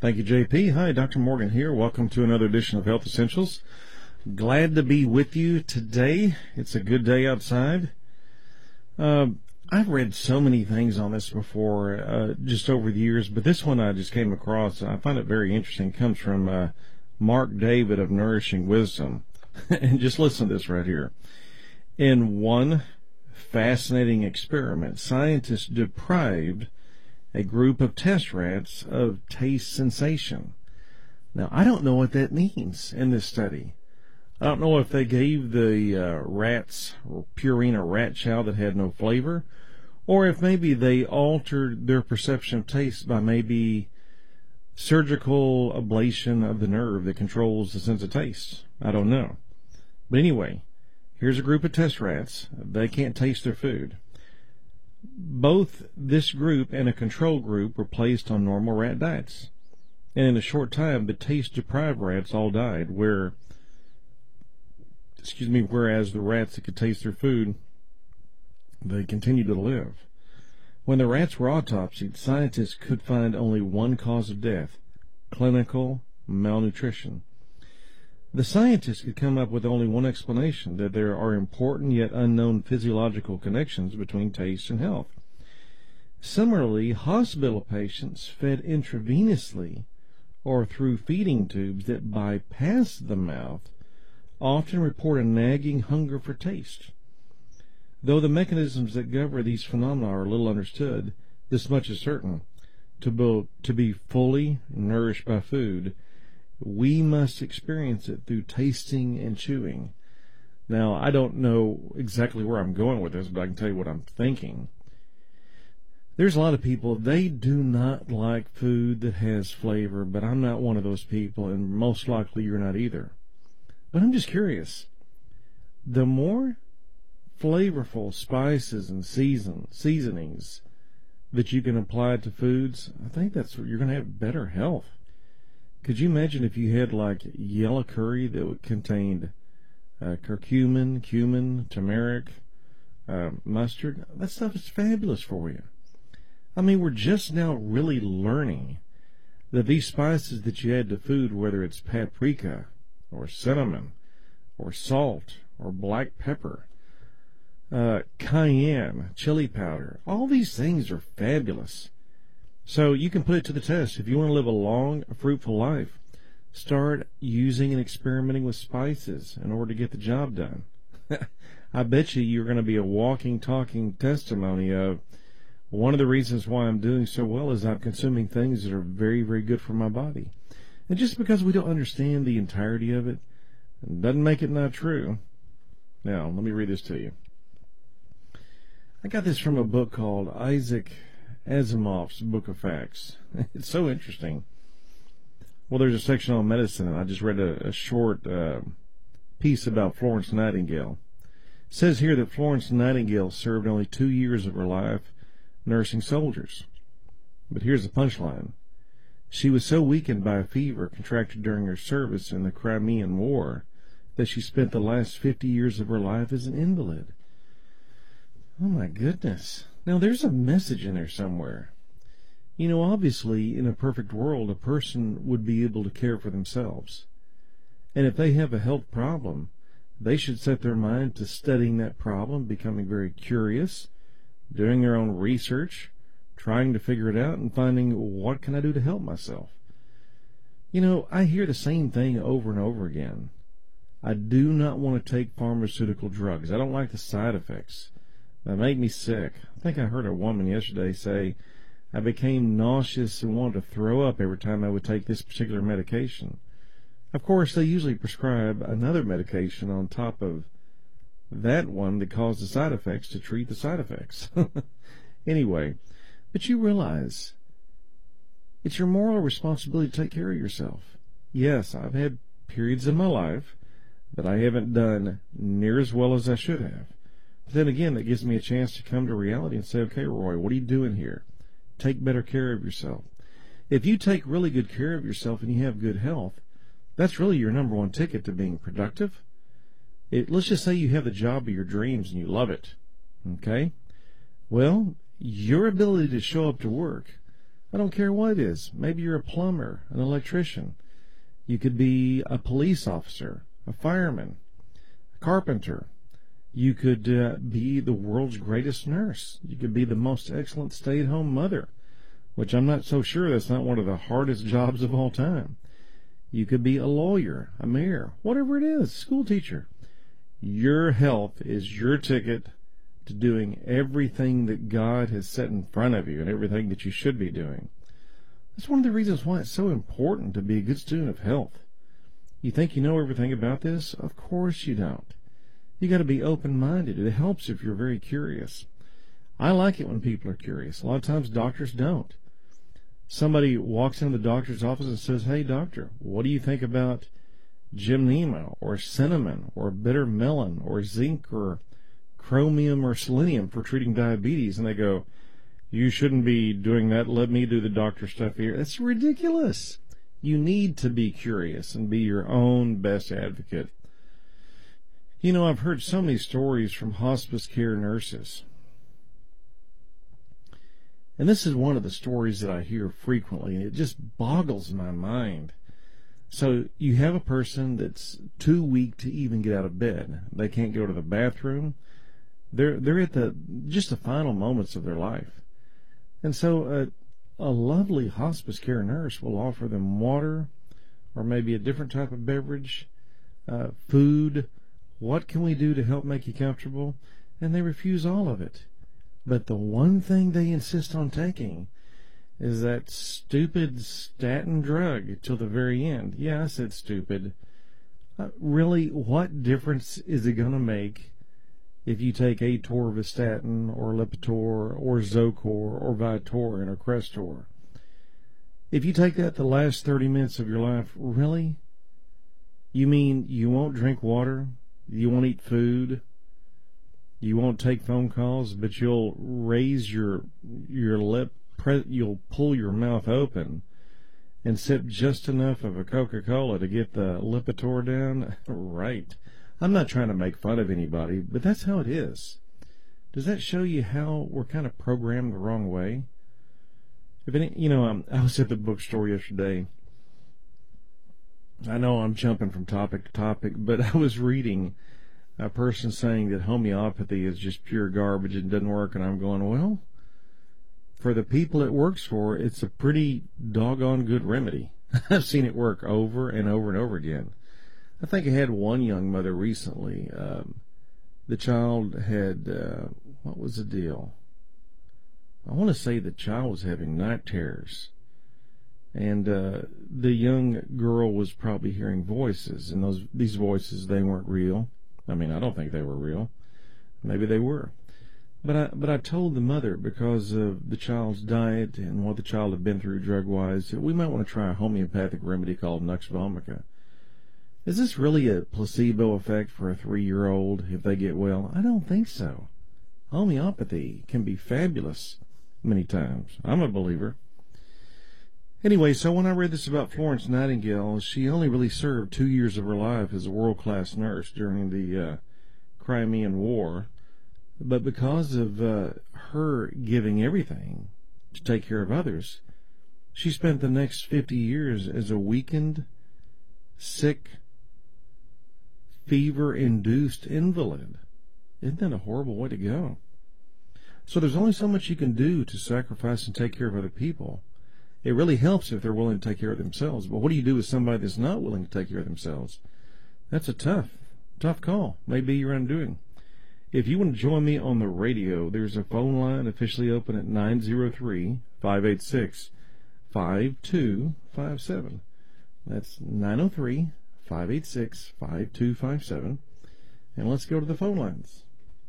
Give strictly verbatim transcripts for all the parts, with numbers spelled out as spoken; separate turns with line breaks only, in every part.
Thank you, J P. Hi, Doctor Morgan here. Welcome to another edition of Health Essentials. Glad to be with you today. It's a good day outside. Uh, I've read so many things on this before, uh, just over the years, but this one I just came across. I find it very interesting. It comes from uh, Mark David of Nourishing Wisdom. And just listen to this right here. In one fascinating experiment, scientists deprived a group of test rats of taste sensation. Now, I don't know what that means in this study. I don't know if they gave the uh, rats Purina rat chow that had no flavor, or if maybe they altered their perception of taste by maybe surgical ablation of the nerve that controls the sense of taste. I don't know. But anyway, here's a group of test rats. They can't taste their food. Both this group and a control group were placed on normal rat diets. And in a short time, the taste-deprived rats all died, where, excuse me, whereas the rats that could taste their food, they continued to live. When the rats were autopsied, scientists could find only one cause of death: clinical malnutrition. The scientists could come up with only one explanation, that there are important yet unknown physiological connections between taste and health. Similarly, hospital patients fed intravenously or through feeding tubes that bypass the mouth often report a nagging hunger for taste. Though the mechanisms that govern these phenomena are little understood, this much is certain: to be, to be fully nourished by food, we must experience it through tasting and chewing. Now, I don't know exactly where I'm going with this, but I can tell you what I'm thinking. There's a lot of people, they do not like food that has flavor, but I'm not one of those people, and most likely you're not either. But I'm just curious. The more flavorful spices and season, seasonings that you can apply to foods, I think that's you're going to have better health. Could you imagine if you had like yellow curry that contained uh, curcumin, cumin, turmeric, uh, mustard? That stuff is fabulous for you. I mean, we're just now really learning that these spices that you add to food, whether it's paprika or cinnamon or salt or black pepper, uh, cayenne, chili powder, all these things are fabulous. So you can put it to the test. If you want to live a long, fruitful life, start using and experimenting with spices in order to get the job done. I bet you you're going to be a walking, talking testimony of one of the reasons why I'm doing so well is I'm consuming things that are very, very good for my body. And just because we don't understand the entirety of it, doesn't make it not true. Now, let me read this to you. I got this from a book called Isaac Asimov's Book of Facts. It's so interesting. Well, there's a section on medicine, and I just read a, a short uh, piece about Florence Nightingale. It says here that Florence Nightingale served only two years of her life nursing soldiers. But here's the punchline. She was so weakened by a fever contracted during her service in the Crimean War that she spent the last fifty years of her life as an invalid. Oh, my goodness. Now, there's a message in there somewhere. You know, obviously, in a perfect world, a person would be able to care for themselves. And if they have a health problem, they should set their mind to studying that problem, becoming very curious, doing their own research, trying to figure it out, and finding, what can I do to help myself? You know, I hear the same thing over and over again. I do not want to take pharmaceutical drugs. I don't like the side effects. They make me sick. I think I heard a woman yesterday say, I became nauseous and wanted to throw up every time I would take this particular medication. Of course, they usually prescribe another medication on top of that one that caused the side effects to treat the side effects. Anyway, but you realize it's your moral responsibility to take care of yourself. Yes, I've had periods in my life that I haven't done near as well as I should have. But then again, that gives me a chance to come to reality and say, okay, Roy, what are you doing here? Take better care of yourself. If you take really good care of yourself and you have good health, that's really your number one ticket to being productive. It, let's just say you have the job of your dreams and you love it. Okay? Well, your ability to show up to work, I don't care what it is. Maybe you're a plumber, an electrician. You could be a police officer, a fireman, a carpenter. You could uh, be the world's greatest nurse. You could be the most excellent stay-at-home mother, which I'm not so sure that's not one of the hardest jobs of all time. You could be a lawyer, a mayor, whatever it is, school teacher. Your health is your ticket to doing everything that God has set in front of you and everything that you should be doing. That's one of the reasons why it's so important to be a good student of health. You think you know everything about this? Of course you don't. You got to be open-minded. It helps if you're very curious. I like it when people are curious. A lot of times doctors don't. Somebody walks into the doctor's office and says, "Hey, doctor, what do you think about gymnema or cinnamon or bitter melon or zinc or chromium or selenium for treating diabetes?" And they go, "You shouldn't be doing that. Let me do the doctor stuff here." That's ridiculous. You need to be curious and be your own best advocate. You know, I've heard so many stories from hospice care nurses. And this is one of the stories that I hear frequently, and it just boggles my mind. So you have a person that's too weak to even get out of bed. They can't go to the bathroom. They're they're at the just the final moments of their life. And so a, a lovely hospice care nurse will offer them water or maybe a different type of beverage, uh, food. What can we do to help make you comfortable? And they refuse all of it. But the one thing they insist on taking is that stupid statin drug till the very end. Yeah, I said stupid. Uh, really, what difference is it going to make if you take atorvastatin or Lipitor or Zocor or Vytorin or Crestor? If you take that the last thirty minutes of your life, really? You mean you won't drink water? You won't eat food? You won't take phone calls, but you'll raise your your lip, pre- you'll pull your mouth open and sip just enough of a Coca-Cola to get the Lipitor down? Right. I'm not trying to make fun of anybody, but that's how it is. Does that show you how we're kind of programmed the wrong way? If any, you know, um, I was at the bookstore yesterday. I know I'm jumping from topic to topic, but I was reading a person saying that homeopathy is just pure garbage and doesn't work, and I'm going, well, for the people it works for, it's a pretty doggone good remedy. I've seen it work over and over and over again. I think I had one young mother recently. Um, the child had, uh, what was the deal? I want to say the child was having night terrors. And uh, the young girl was probably hearing voices, and those these voices, they weren't real. I mean, I don't think they were real. Maybe they were. But I but I told the mother, because of the child's diet and what the child had been through drug-wise, that we might want to try a homeopathic remedy called Nux Vomica. Is this really a placebo effect for a three-year-old if they get well? I don't think so. Homeopathy can be fabulous many times. I'm a believer. Anyway, so when I read this about Florence Nightingale, she only really served two years of her life as a world-class nurse during the uh, Crimean War. But because of uh, her giving everything to take care of others, she spent the next fifty years as a weakened, sick, fever-induced invalid. Isn't that a horrible way to go? So there's only so much you can do to sacrifice and take care of other people. It really helps if they're willing to take care of themselves. But what do you do with somebody that's not willing to take care of themselves? That's a tough, tough call. Maybe your undoing. If you want to join me on the radio, there's a phone line officially open at nine zero three, five eight six, five two five seven. That's nine zero three, five eight six, five two five seven. And let's go to the phone lines.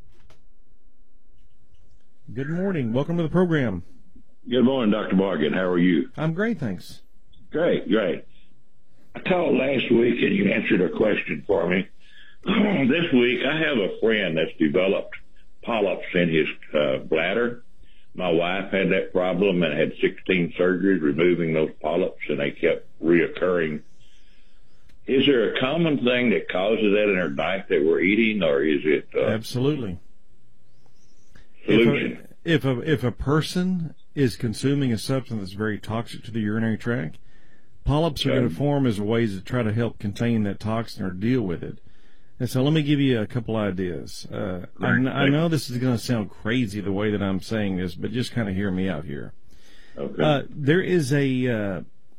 Good morning. Welcome to the program.
Good morning, Doctor Morgan. How are you?
I'm great, thanks.
Great, great. I called last week and you answered a question for me. This week, I have a friend that's developed polyps in his uh, bladder. My wife had that problem and had sixteen surgeries removing those polyps, and they kept reoccurring. Is there a common thing that causes that in our diet that we're eating, or is it... Uh,
Absolutely.
Solution?
If a, if a, if a person is consuming a substance that's very toxic to the urinary tract, polyps are
Okay.
going to form as ways to try to help contain that toxin or deal with it. And so let me give you a couple ideas. Uh, I, kn- I know this is going to sound crazy the way that I'm saying this, but just kind of hear me out here.
Okay.
Uh, there is a uh,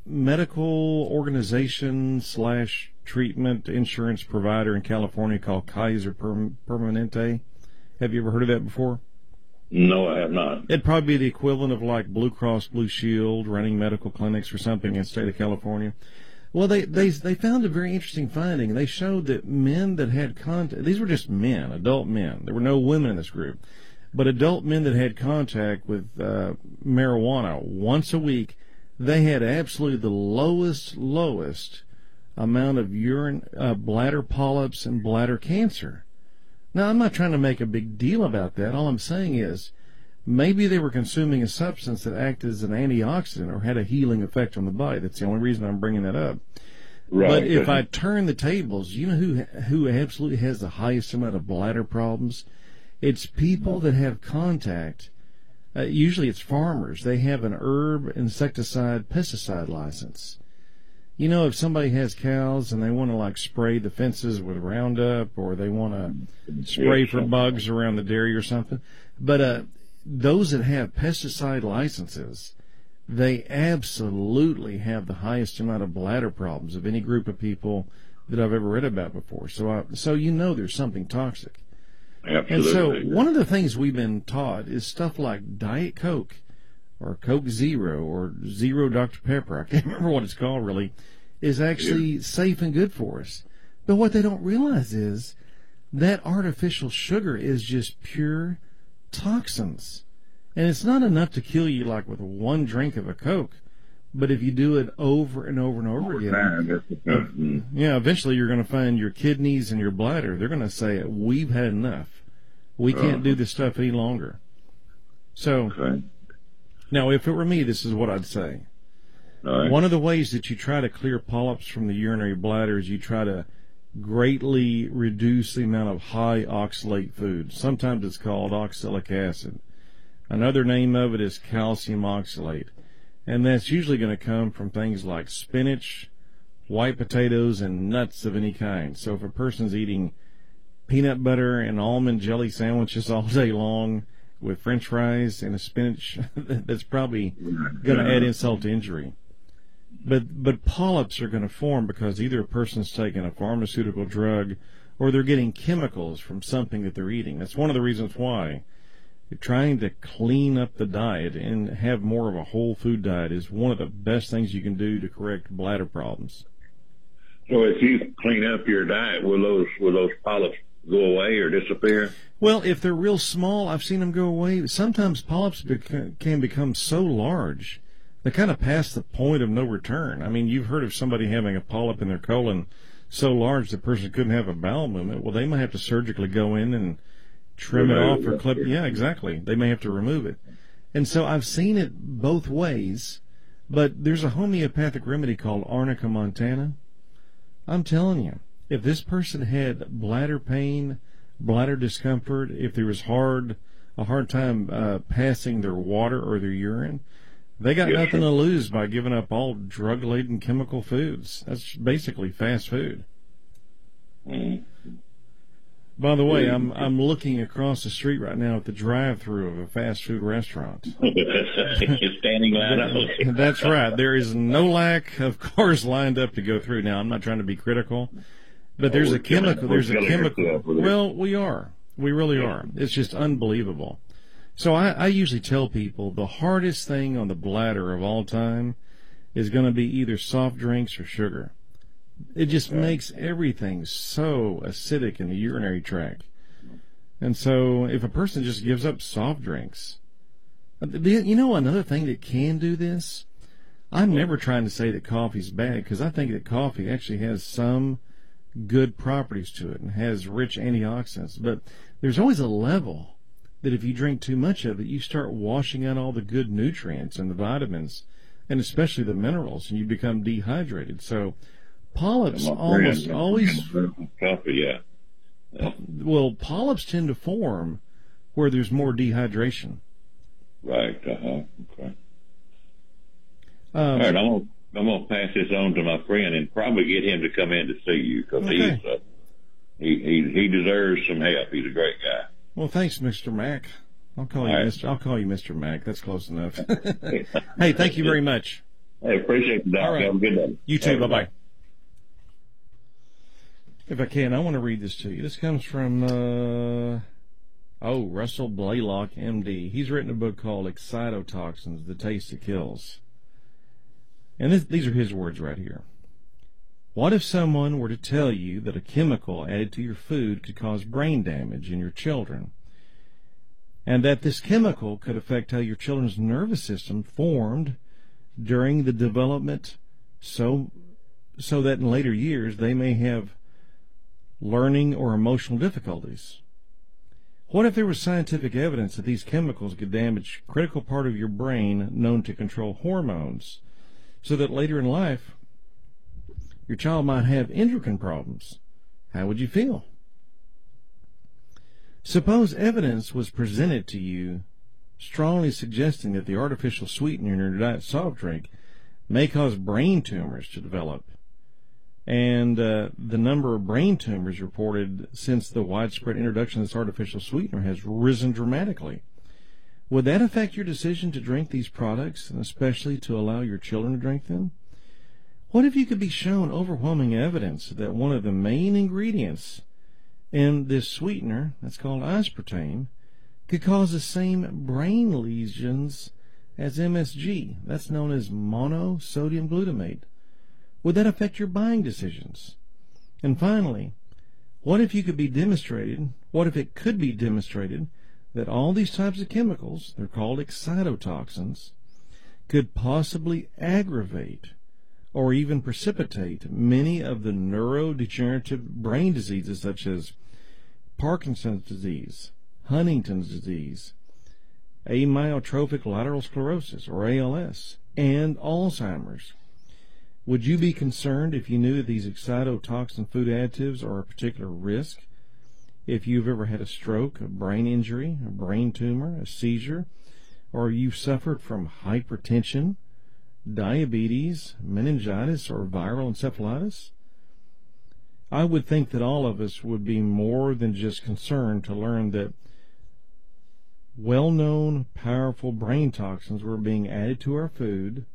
medical organization slash treatment insurance provider in California called Kaiser Perm- Permanente. Have you ever heard of that before?
No, I have not.
It'd probably be the equivalent of like Blue Cross Blue Shield running medical clinics or something in the state of California. Well, they, they they found a very interesting finding. They showed that men that had contact, these were just men, adult men. There were no women in this group. But adult men that had contact with uh, marijuana once a week, they had absolutely the lowest, lowest amount of urine, uh, bladder polyps and bladder cancer. Now, I'm not trying to make a big deal about that. All I'm saying is maybe they were consuming a substance that acted as an antioxidant or had a healing effect on the body. That's the only reason I'm bringing that up.
Right.
But if I turn the tables, you know who who absolutely has the highest amount of bladder problems? It's people that have contact. Uh, usually it's farmers. They have an herb, insecticide, pesticide license. You know, if somebody has cows and they want to like spray the fences with Roundup, or they want to spray for bugs around the dairy or something. But uh, those that have pesticide licenses, they absolutely have the highest amount of bladder problems of any group of people that I've ever read about before. So, I, so you know there's something toxic.
Absolutely.
And so one of the things we've been taught is stuff like Diet Coke or Coke Zero or Zero Doctor Pepper, I can't remember what it's called really, is actually yeah. safe and good for us. But what they don't realize is that artificial sugar is just pure toxins. And it's not enough to kill you like with one drink of a Coke, but if you do it over and over and over again, uh, yeah, eventually you're going to find your kidneys and your bladder, they're going to say, we've had enough. We can't do this stuff any longer. So,
okay.
Now, if it were me, this is what I'd say.
Right.
One of the ways that you try to clear polyps from the urinary bladder is you try to greatly reduce the amount of high oxalate food. Sometimes it's called oxalic acid. Another name of it is calcium oxalate. And that's usually going to come from things like spinach, white potatoes, and nuts of any kind. So if a person's eating peanut butter and almond jelly sandwiches all day long with french fries and a spinach, that's probably going to add insult to injury. But but polyps are going to form because either a person's taking a pharmaceutical drug or they're getting chemicals from something that they're eating. That's one of the reasons why you're trying to clean up the diet and have more of a whole food diet is one of the best things you can do to correct bladder problems.
So if you clean up your diet, will those will those polyps go away or disappear?
Well, if they're real small, I've seen them go away. Sometimes polyps bec- can become so large, they kind of pass the point of no return. I mean, you've heard of somebody having a polyp in their colon so large the person couldn't have a bowel movement. Well, they might have to surgically go in and trim it off or clip. Yeah, exactly. They may have to remove it. And so I've seen it both ways, but there's a homeopathic remedy called Arnica montana. I'm telling you, if this person had bladder pain, bladder discomfort, if there was hard a hard time uh, passing their water or their urine, they got
yes,
nothing
sir.
to lose by giving up all drug-laden chemical foods. That's basically fast food.
Mm.
By the way, I'm I'm looking across the street right now at the drive-through of a fast food restaurant.
You're standing line up.
That's right. There is no lack of cars lined up to go through. Now, I'm not trying to be critical, but there's
Oh,
a chemical. There's a chemical.
Well,
Well, we are. We really are. It's just unbelievable. So I, I usually tell people the hardest thing on the bladder of all time is going to be either soft drinks or sugar. It just makes everything so acidic in the urinary tract. And so if a person just gives up soft drinks, you know another thing that can do this? I'm never trying to say that coffee's bad because I think that coffee actually has some good properties to it and has rich antioxidants. But there's always a level that if you drink too much of it, you start washing out all the good nutrients and the vitamins and especially the minerals, and you become dehydrated. So polyps almost always,
coffee, yeah.
well, polyps tend to form where there's more dehydration.
Right. Uh-huh. Okay.
Um,
All right. I'm gonna I'm gonna pass this on to my friend and probably get him to come in to see you because
Okay.
he's uh, he he he deserves some help. He's a great guy.
Well, thanks, Mister Mack. I'll call
All
you
right.
Mister I'll call you Mister Mack. That's close enough. Hey, thank you very much.
I appreciate the Doc.
All right.
Have a good day.
You too.
Have a
Bye
good
bye. If I can, I want to read this to you. This comes from uh, oh Russell Blaylock, M D. He's written a book called Excitotoxins: The Taste That Kills. And this, these are his words right here. What if someone were to tell you that a chemical added to your food could cause brain damage in your children, and that this chemical could affect how your children's nervous system formed during the development, so so that in later years they may have learning or emotional difficulties? What if there was scientific evidence that these chemicals could damage a critical part of your brain known to control hormones, so that later in life your child might have endocrine problems? How would you feel? Suppose evidence was presented to you strongly suggesting that the artificial sweetener in your diet soft drink may cause brain tumors to develop, and uh, the number of brain tumors reported since the widespread introduction of this artificial sweetener has risen dramatically. Would that affect your decision to drink these products, and especially to allow your children to drink them? What if you could be shown overwhelming evidence that one of the main ingredients in this sweetener, that's called aspartame, could cause the same brain lesions as M S G, that's known as monosodium glutamate? Would that affect your buying decisions? And finally, what if you could be demonstrated, what if it could be demonstrated that all these types of chemicals, they're called excitotoxins, could possibly aggravate or even precipitate many of the neurodegenerative brain diseases such as Parkinson's disease, Huntington's disease, amyotrophic lateral sclerosis, or A L S, and Alzheimer's? Would you be concerned if you knew that these excitotoxin food additives are a particular risk? If you've ever had a stroke, a brain injury, a brain tumor, a seizure, or you've suffered from hypertension, diabetes, meningitis, or viral encephalitis? I would think that all of us would be more than just concerned to learn that well-known, powerful brain toxins were being added to our food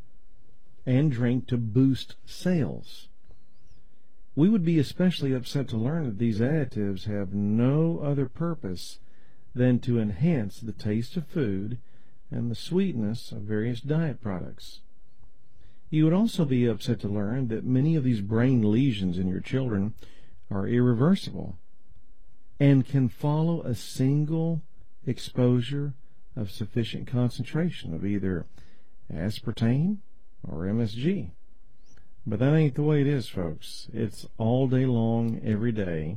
and drink to boost sales. We would be especially upset to learn that these additives have no other purpose than to enhance the taste of food and the sweetness of various diet products. You would also be upset to learn that many of these brain lesions in your children are irreversible and can follow a single exposure of sufficient concentration of either aspartame or M S G. But that ain't the way it is, folks. It's all day long, every day.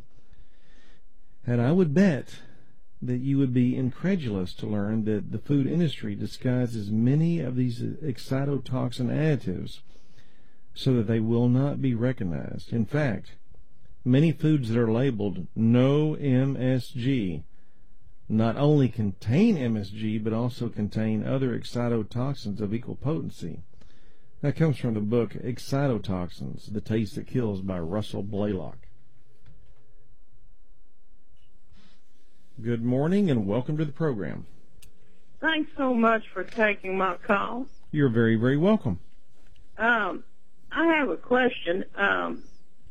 And I would bet that you would be incredulous to learn that the food industry disguises many of these excitotoxin additives so that they will not be recognized. In fact, many foods that are labeled no M S G not only contain M S G but also contain other excitotoxins of equal potency. That comes from the book Excitotoxins: The Taste That Kills by Russell Blaylock. Good morning and welcome to the program.
Thanks so much for taking my call.
You're very, very welcome.
Um, I have a question. Um,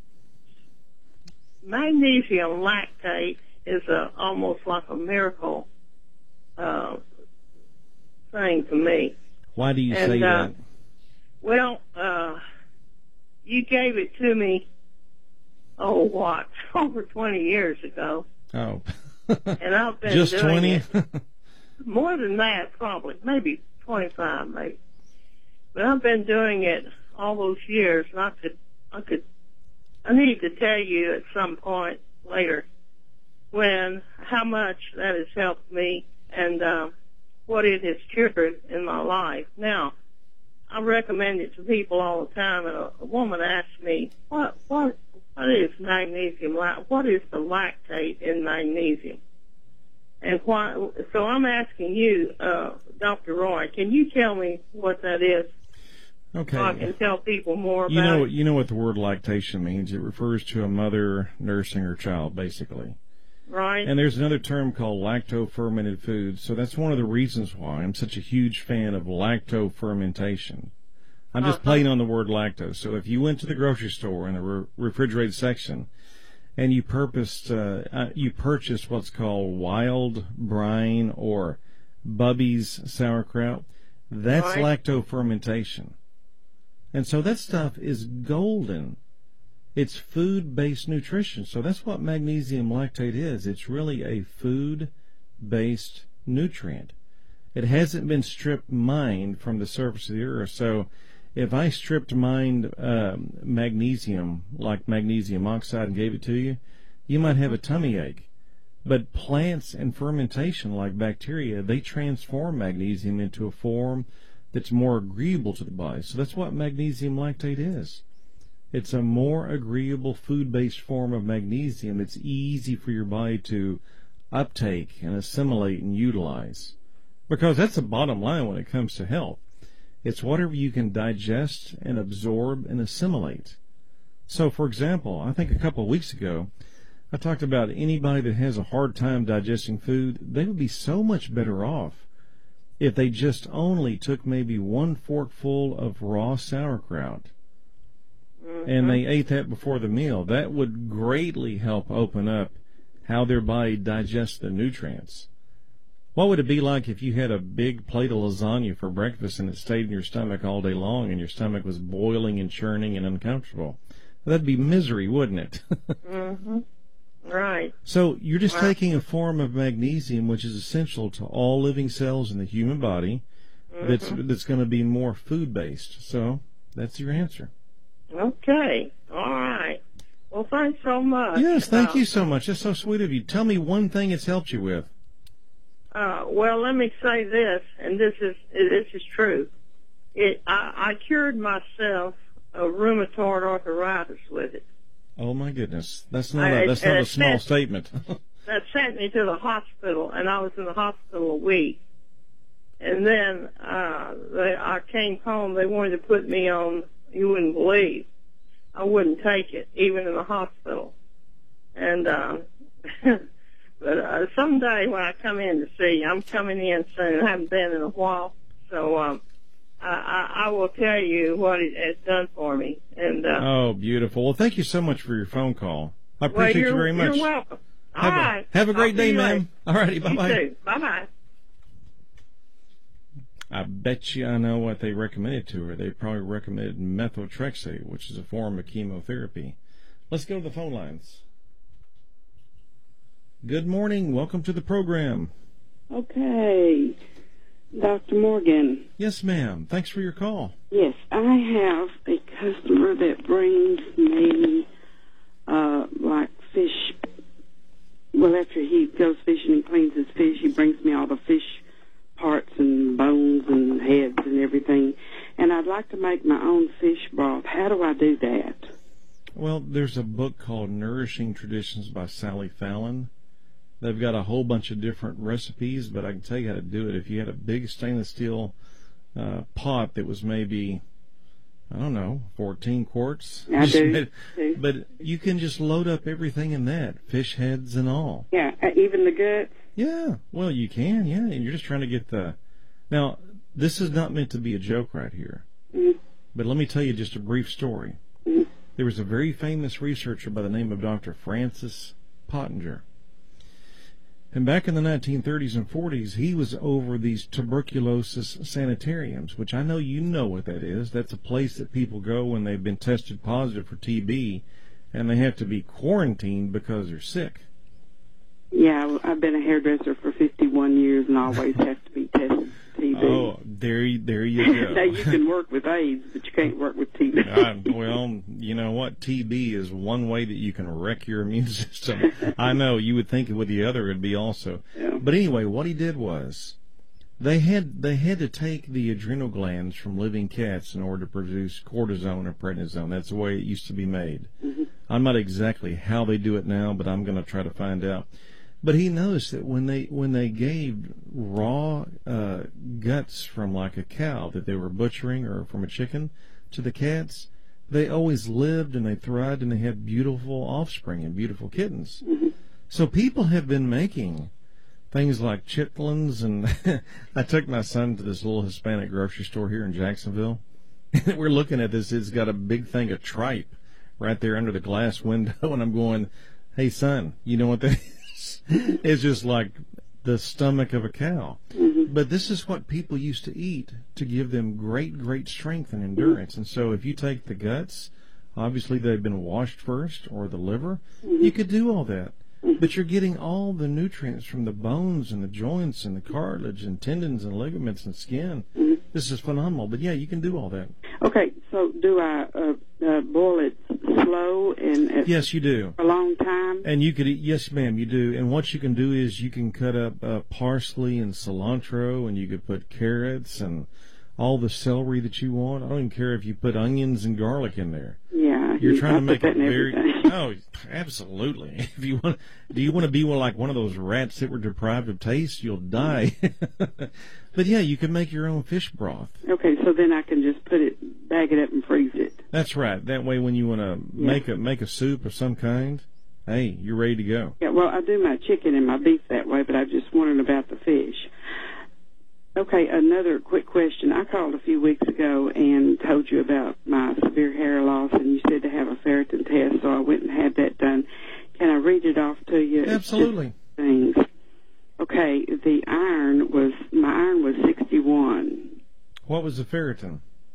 magnesium lactate is a, almost like a miracle uh, thing to me.
Why do you
and,
say
uh,
that?
Well, uh, you gave it to me, oh, what, over twenty years ago.
Oh.
And I've been
Just
doing
twenty?
it. More than that, probably. Maybe twenty-five, maybe. But I've been doing it all those years, and I could, I could, I need to tell you at some point later when, how much that has helped me and uh, what it has cured in my life. Now, I recommend it to people all the time, and a, a woman asked me, what, what, what is magnesium? What is the lactate in magnesium? And why? So I'm asking you, uh, Doctor Roy, can you tell me what that is?
Okay.
So I can tell people more about
you know,
it.
You know what the word lactation means. It refers to a mother nursing her child, basically.
Right.
And there's another term called lacto-fermented foods. So that's one of the reasons why I'm such a huge fan of lacto-fermentation. I'm just
uh-huh.
playing on the word lactose. So if you went to the grocery store in the re- refrigerated section and you purposed, uh, uh, you purchased what's called wild brine or Bubby's sauerkraut, that's
right.
lacto-fermentation. And so that stuff is golden. It's food-based nutrition. So that's what magnesium lactate is. It's really a food-based nutrient. It hasn't been stripped mined from the surface of the earth. So if I stripped mined um, magnesium, like magnesium oxide, and gave it to you, you might have a tummy ache. But plants and fermentation, like bacteria, they transform magnesium into a form that's more agreeable to the body. So that's what magnesium lactate is. It's a more agreeable food-based form of magnesium. It's easy for your body to uptake and assimilate and utilize. Because that's the bottom line when it comes to health. It's whatever you can digest and absorb and assimilate. So, for example, I think a couple of weeks ago, I talked about anybody that has a hard time digesting food, they would be so much better off if they just only took maybe one forkful of raw sauerkraut. Mm-hmm. And they ate that before the meal. That would greatly help open up how their body digests the nutrients. What would it be like if you had a big plate of lasagna for breakfast and it stayed in your stomach all day long and your stomach was boiling and churning and uncomfortable? That'd be misery, wouldn't it?
Mm-hmm. Right.
So you're just
wow.
taking a form of magnesium which is essential to all living cells in the human body. Mm-hmm. that's that's going to be more food-based. So that's your answer.
Okay. All right. Well, thanks so much.
Yes, thank
uh,
you so much. That's so sweet of you. Tell me one thing it's helped you with.
Uh, well, let me say this, and this is this is true. It I, I cured myself of rheumatoid arthritis with it.
Oh my goodness, that's not a,
I,
that's not a small
sent,
statement.
That sent me to the hospital, and I was in the hospital a week. And then uh, they, I came home. They wanted to put me on. You wouldn't believe. I wouldn't take it, even in the hospital. And uh, but uh, someday when I come in to see you, I'm coming in soon. I haven't been in a while, so um, I, I, I will tell you what it has done for me. And uh,
oh, beautiful. Well, thank you so much for your phone call. I
well,
appreciate you very much.
You're welcome. All
have
right.
A, have a great
I'll
day, ma'am. All righty, bye-bye.
You too. Bye-bye.
I bet you I know what they recommended to her. They probably recommended methotrexate, which is a form of chemotherapy. Let's go to the phone lines. Good morning. Welcome to the program.
Okay. Doctor Morgan.
Yes, ma'am. Thanks for your call.
Yes, I have a customer that brings me, uh, like fish. Well, after he goes fishing and cleans his fish, he brings me all the fish parts and bones and heads and everything. And I'd like to make my own fish broth. How do I do that?
Well, there's a book called Nourishing Traditions by Sally Fallon. They've got a whole bunch of different recipes, but I can tell you how to do it. If you had a big stainless steel uh, pot that was maybe, I don't know, fourteen quarts.
I do.
Made, but you can just load up everything in that, fish heads and all.
Yeah, uh, even the guts?
Yeah, well, you can, yeah, and you're just trying to get the... Now, this is not meant to be a joke right here,
mm-hmm.
but let me tell you just a brief story.
Mm-hmm.
There was a very famous researcher by the name of Doctor Francis Pottinger. And back in the nineteen thirties and forties, he was over these tuberculosis sanitariums, which I know you know what that is. That's a place that people go when they've been tested positive for T B, and they have to be quarantined because they're sick.
Yeah, I've been a hairdresser for fifty-one years and always have to be tested for T B.
Oh, there, there you go.
Now, you can work with AIDS, but you can't work with T B.
uh, well, you know what? T B is one way that you can wreck your immune system. I know. You would think with the other it would be also.
Yeah.
But anyway, what he did was they had they had to take the adrenal glands from living cats in order to produce cortisone or prednisone. That's the way it used to be made.
Mm-hmm.
I'm not exactly how they do it now, but I'm going to try to find out. But he noticed that when they when they gave raw uh, guts from like a cow that they were butchering or from a chicken to the cats, they always lived and they thrived and they had beautiful offspring and beautiful kittens.
Mm-hmm.
So people have been making things like chitlins, and I took my son to this little Hispanic grocery store here in Jacksonville, and we're looking at this. It's got a big thing of tripe right there under the glass window, and I'm going, hey, son, you know what that is? It's just like the stomach of a cow.
Mm-hmm.
But this is what people used to eat to give them great, great strength and endurance. And so if you take the guts, obviously they've been washed first, or the liver,
Mm-hmm.
you could do all that. But you're getting all the nutrients from the bones and the joints and the cartilage and tendons and ligaments and skin.
Mm-hmm.
This is phenomenal. But, yeah, you can do all that.
Okay, so do I uh, uh, boil it slow and at
Yes, you do.
a long time?
And you could eat, yes, ma'am, you do. And what you can do is you can cut up uh, parsley and cilantro, and you could put carrots and all the celery that you want. I don't even care if you put onions and garlic in there.
Yeah.
You're
you-
trying
I
to
put
make
that
it
in
very.
everything.
Oh, absolutely. If you want, do you want to be one, like one of those rats that were deprived of taste? You'll die. But yeah, you can make your own fish broth.
Okay, so then I can just put it, bag it up and freeze it.
That's right. That way, when you want to
Yeah.
make a make a soup of some kind, hey, you're ready to go.
Yeah, well, I do my chicken and my beef that way, but I just wondered about the fish. Okay, another quick question. I called a few weeks ago and told you about my severe hair loss, and you said to have a ferritin test, so I went and had that done. Can I read it off to you? It's just
Absolutely.
things. Okay, the iron was, my iron was sixty-one.
What was the ferritin?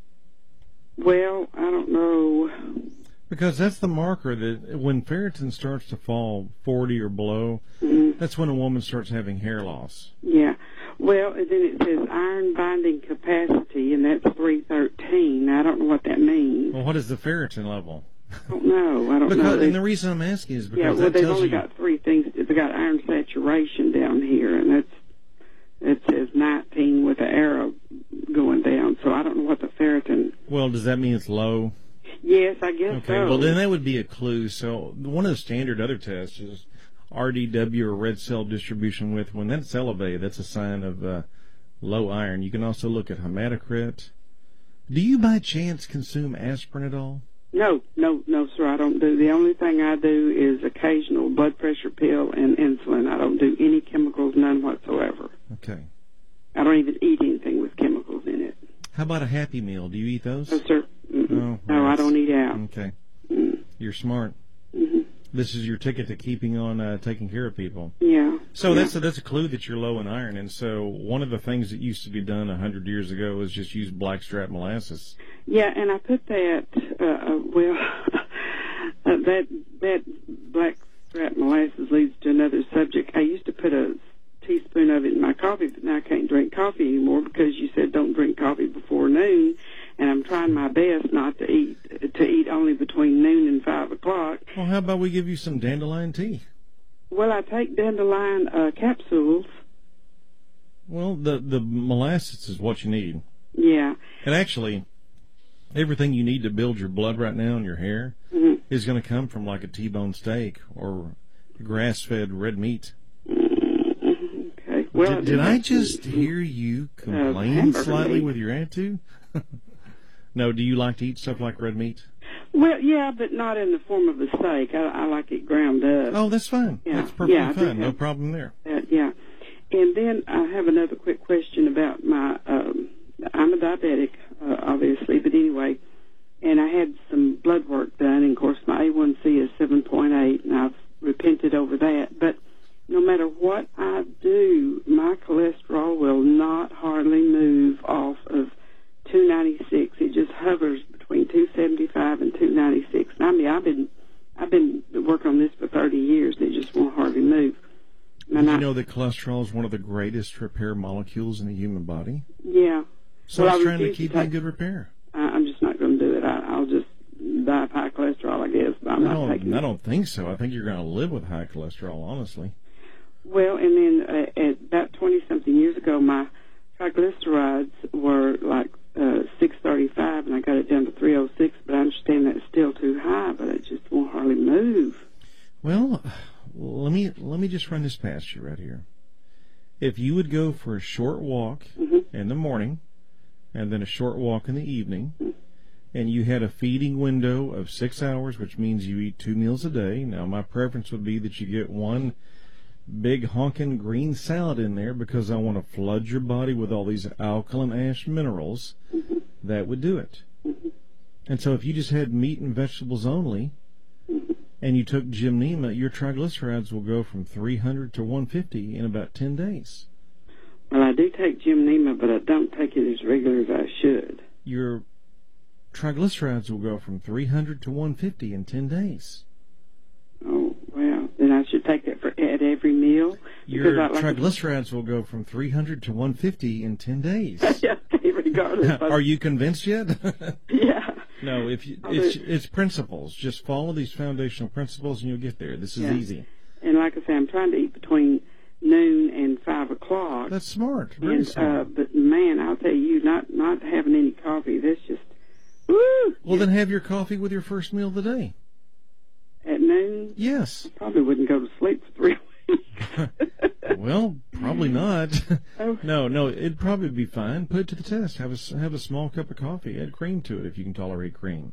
Well, I don't know.
Because that's the marker that when ferritin starts to fall forty or below,
Mm,
that's when a woman starts having hair loss.
yeah. Well, and then it says iron binding capacity, and that's three thirteen. I don't know what that means.
Well, what is the ferritin level?
I don't know. I don't
Because,
know.
and the reason I'm asking is because
Yeah, well,
that
they've
tells
only
you.
got three things. They got iron saturation down here, and that's it says nineteen with an arrow going down. So I don't know what the ferritin.
Well, does that mean it's low?
Yes, I guess
Okay,
so.
well then that would be a clue. So one of the standard other tests is R D W, or red cell distribution width. When that's elevated, that's a sign of uh, low iron. You can also look at hematocrit. Do you by chance consume aspirin at all?
No, no, no, sir. I don't do. The only thing I do is occasional blood pressure pill and insulin. I don't do any chemicals, none whatsoever.
Okay.
I don't even eat anything with chemicals in it.
How about a Happy Meal? Do you eat those?
No, sir. Mm-mm.
Oh,
no, I
that's-
don't eat out.
Okay.
Mm.
You're smart.
Mm-hmm.
This is your ticket to keeping on uh, taking care of people.
Yeah.
So
yeah.
that's a, that's a clue that you're low in iron. And so one of the things that used to be done a hundred years ago is just use blackstrap molasses.
Yeah, and I put that. Uh, uh, well, uh, that that black strap molasses leads to another subject. I used to put a teaspoon of it in my coffee, but now I can't drink coffee anymore because you said don't drink coffee before noon, and I'm trying my best not to eat to eat only between noon and five o'clock.
Well, how about we give you some dandelion tea?
Well, I take dandelion uh, capsules.
Well, the the molasses is what you need.
Yeah.
And actually, everything you need to build your blood right now in your hair
Mm-hmm.
is going to come from like a T-bone steak or grass-fed red meat.
Mm-hmm. Okay. Well,
did, did I just hear you complain
hamburger
slightly
meat.
with your attitude? No, do you like to eat stuff like red meat?
Well, yeah, but not in the form of a steak. I, I like it ground up.
Oh, that's fine.
Yeah.
That's perfectly
Yeah, I do
fine. No
have-
problem there.
Uh, yeah. And then I have another quick question about my, um, I'm a diabetic, uh, obviously, but anyway, and I had some blood work done, and of course my A one C is seven point eight, and I've repented over that, but no matter what I do, my cholesterol will not hardly move off of two ninety-six. It just hovers between two seventy-five and two ninety-six. And I mean, I've been, I've been working on this for thirty years, and it just won't hardly move.
Did
And
you
I-
know that cholesterol is one of the greatest repair molecules in the human body?
Yeah.
So
Well,
I was
I
trying to
refuse to
keep you in
take-
good repair.
I, I'm just not going to do it. I, I'll just die of high cholesterol, I guess. But I'm
I
not taking
don't, I
it.
don't think so. I think you're going to live with high cholesterol, honestly.
Well, and then uh, at about twenty-something years ago, my triglycerides were like uh, six thirty-five, and I got it down to three oh six, but I understand that's still too high, but it just won't hardly move.
Well, let me let me just just run this past you right here. If you would go for a short walk
Mm-hmm.
in the morning and then a short walk in the evening,
Mm-hmm.
and you had a feeding window of six hours, which means you eat two meals a day. Now, my preference would be that you get one big honking green salad in there because I want to flood your body with all these alkaline ash minerals.
Mm-hmm.
That would do it.
Mm-hmm.
And so if you just had meat and vegetables only,
Mm-hmm.
and you took Gymnema, your triglycerides will go from three hundred to one fifty in about ten days.
Well, I do take Gymnema, but I don't take it as regular as I should.
Your triglycerides will go from three hundred to one fifty in ten days.
Oh, well, then I should take that for at every meal.
Your
I like
triglycerides will go from three hundred to one fifty in ten days.
yeah, regardless.
Are you convinced yet?
Yeah.
No, if you, it's it's principles. Just follow these foundational principles, and you'll get there. This is
Yeah.
easy.
And like I say, I'm trying to eat between noon and five o'clock.
That's smart. Very
and,
smart.
Uh, but man, I'll tell you, not not having any coffee, that's just woo.
Well, then have your coffee with your first meal of the day.
At noon,
Yes.
probably wouldn't go to sleep for three weeks.
Well, probably not.
Oh.
No, no, it'd probably be fine. Put it to the test. Have a s- have a small cup of coffee. Add cream to it if you can tolerate cream,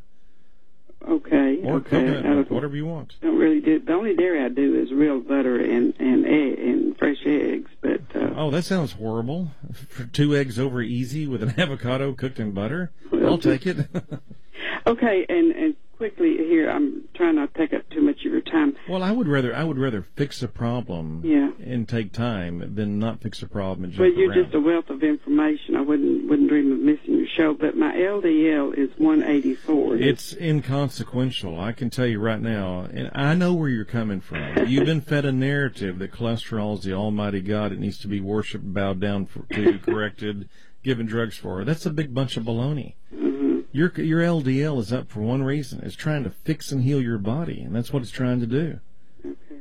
Okay.
or
okay.
coconut
I
milk,
don't-
whatever you want.
Don't really do. The only dairy I do is real butter and and egg, and fresh eggs. But uh,
Oh, that sounds horrible. For two eggs over easy with an avocado cooked in butter, I'll take it.
okay, and and quickly here, I'm trying not to take up too much of your time.
Well, I would rather I would rather fix a problem
Yeah.
and take time than not fix a problem and jump
Well, you're
around.
just a wealth of information. I wouldn't wouldn't dream of missing your show. But my L D L is one eighty-four.
It's inconsequential. I can tell you right now, and I know where you're coming from. You've been fed a narrative that cholesterol is the almighty God. It needs to be worshipped, bowed down for, to, corrected, given drugs for. That's a big bunch of baloney.
Mm-hmm.
Your your L D L is up for one reason. It's trying to fix and heal your body, and that's what it's trying to do.
Okay.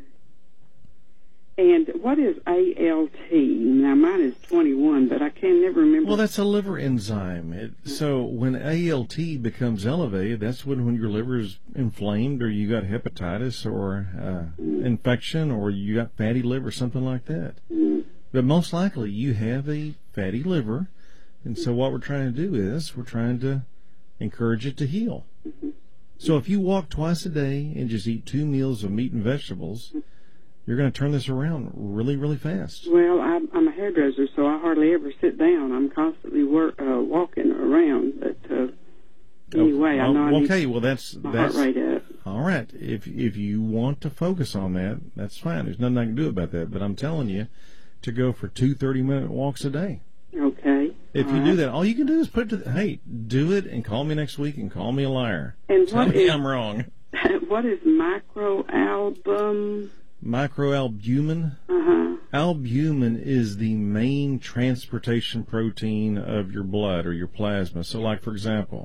And what is A L T? Now mine is twenty-one, but I can never remember.
Well, that's a liver enzyme. It, so when A L T becomes elevated, that's when, when your liver is inflamed, or you got hepatitis, or uh,
Mm.
infection, or you got fatty liver, something like that.
Mm.
But most likely you have a fatty liver, and so what we're trying to do is we're trying to encourage it to heal.
Mm-hmm.
So if you walk twice a day and just eat two meals of meat and vegetables, you're going to turn this around really, really fast.
Well, I'm, I'm a hairdresser, so I hardly ever sit down. I'm constantly work, uh, walking around. But uh, anyway, I know I need
okay, well that's
my
that's
heart rate up.
all right. If if you want to focus on that, that's fine. There's nothing I can do about that. But I'm telling you to go for two thirty-minute walks a day.
Okay.
If
All
you
right.
do that, all you can do is put it to the, hey, do it and call me next week and call me a liar.
And
Tell
what
me
is-
I'm wrong.
what is microalbum?
Microalbumin.
Uh-huh.
Albumin is the main transportation protein of your blood or your plasma. So, like, for example,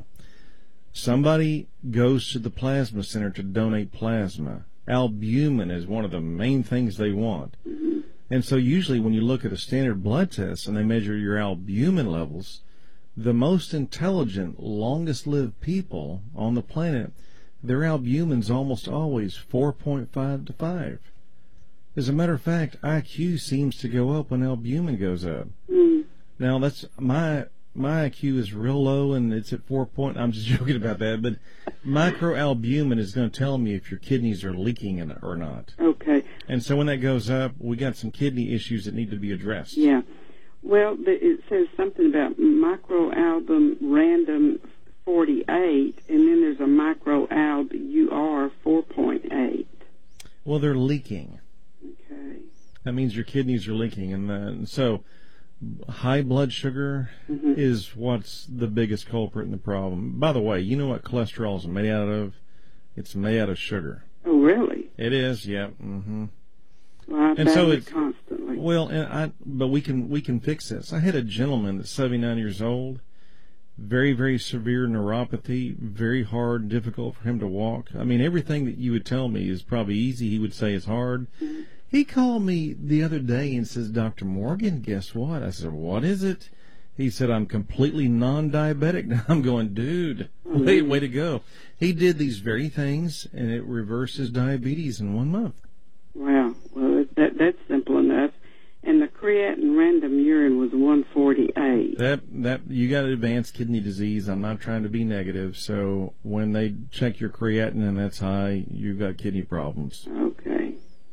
somebody goes to the plasma center to donate plasma. Albumin is one of the main things they want.
Mm-hmm.
And so usually when you look at a standard blood test and they measure your albumin levels, the most intelligent, longest-lived people on the planet, their albumin's almost always four point five to five. As a matter of fact, I Q seems to go up when albumin goes up.
Mm.
Now, that's my my I Q is real low, and it's at four point. I'm just joking about that, but microalbumin is going to tell me if your kidneys are leaking in it or not.
Okay.
And so when that goes up, we got some kidney issues that need to be addressed.
Yeah. Well, the, it says something about microalbum random forty-eight, and then there's a microalb U R four point eight.
Well, they're leaking.
Okay.
That means your kidneys are leaking, and, uh, and so high blood sugar
Mm-hmm.
is what's the biggest culprit in the problem. By the way, you know what cholesterol is made out of? It's made out of sugar.
Oh, really?
It is, yeah. Mm-hmm.
Well, I
And
battle
so
it
it's-
constantly.
Well, and I, but we can we can fix this. I had a gentleman that's seventy-nine years old, very very severe neuropathy, very hard, difficult for him to walk. I mean, everything that you would tell me is probably easy. He would say is hard.
Mm-hmm.
He called me the other day and says, "Doctor Morgan, guess what?" I said, "What is it?" He said, "I'm completely non-diabetic." Now I'm going, dude, wait, way to go. He did these very things, and it reversed his diabetes in one month.
Wow. Well, that that's simple enough. And the creatinine random urine was one forty-eight.
That that you got advanced kidney disease. I'm not trying to be negative. So when they check your creatinine and that's high, you've got kidney problems.
Okay.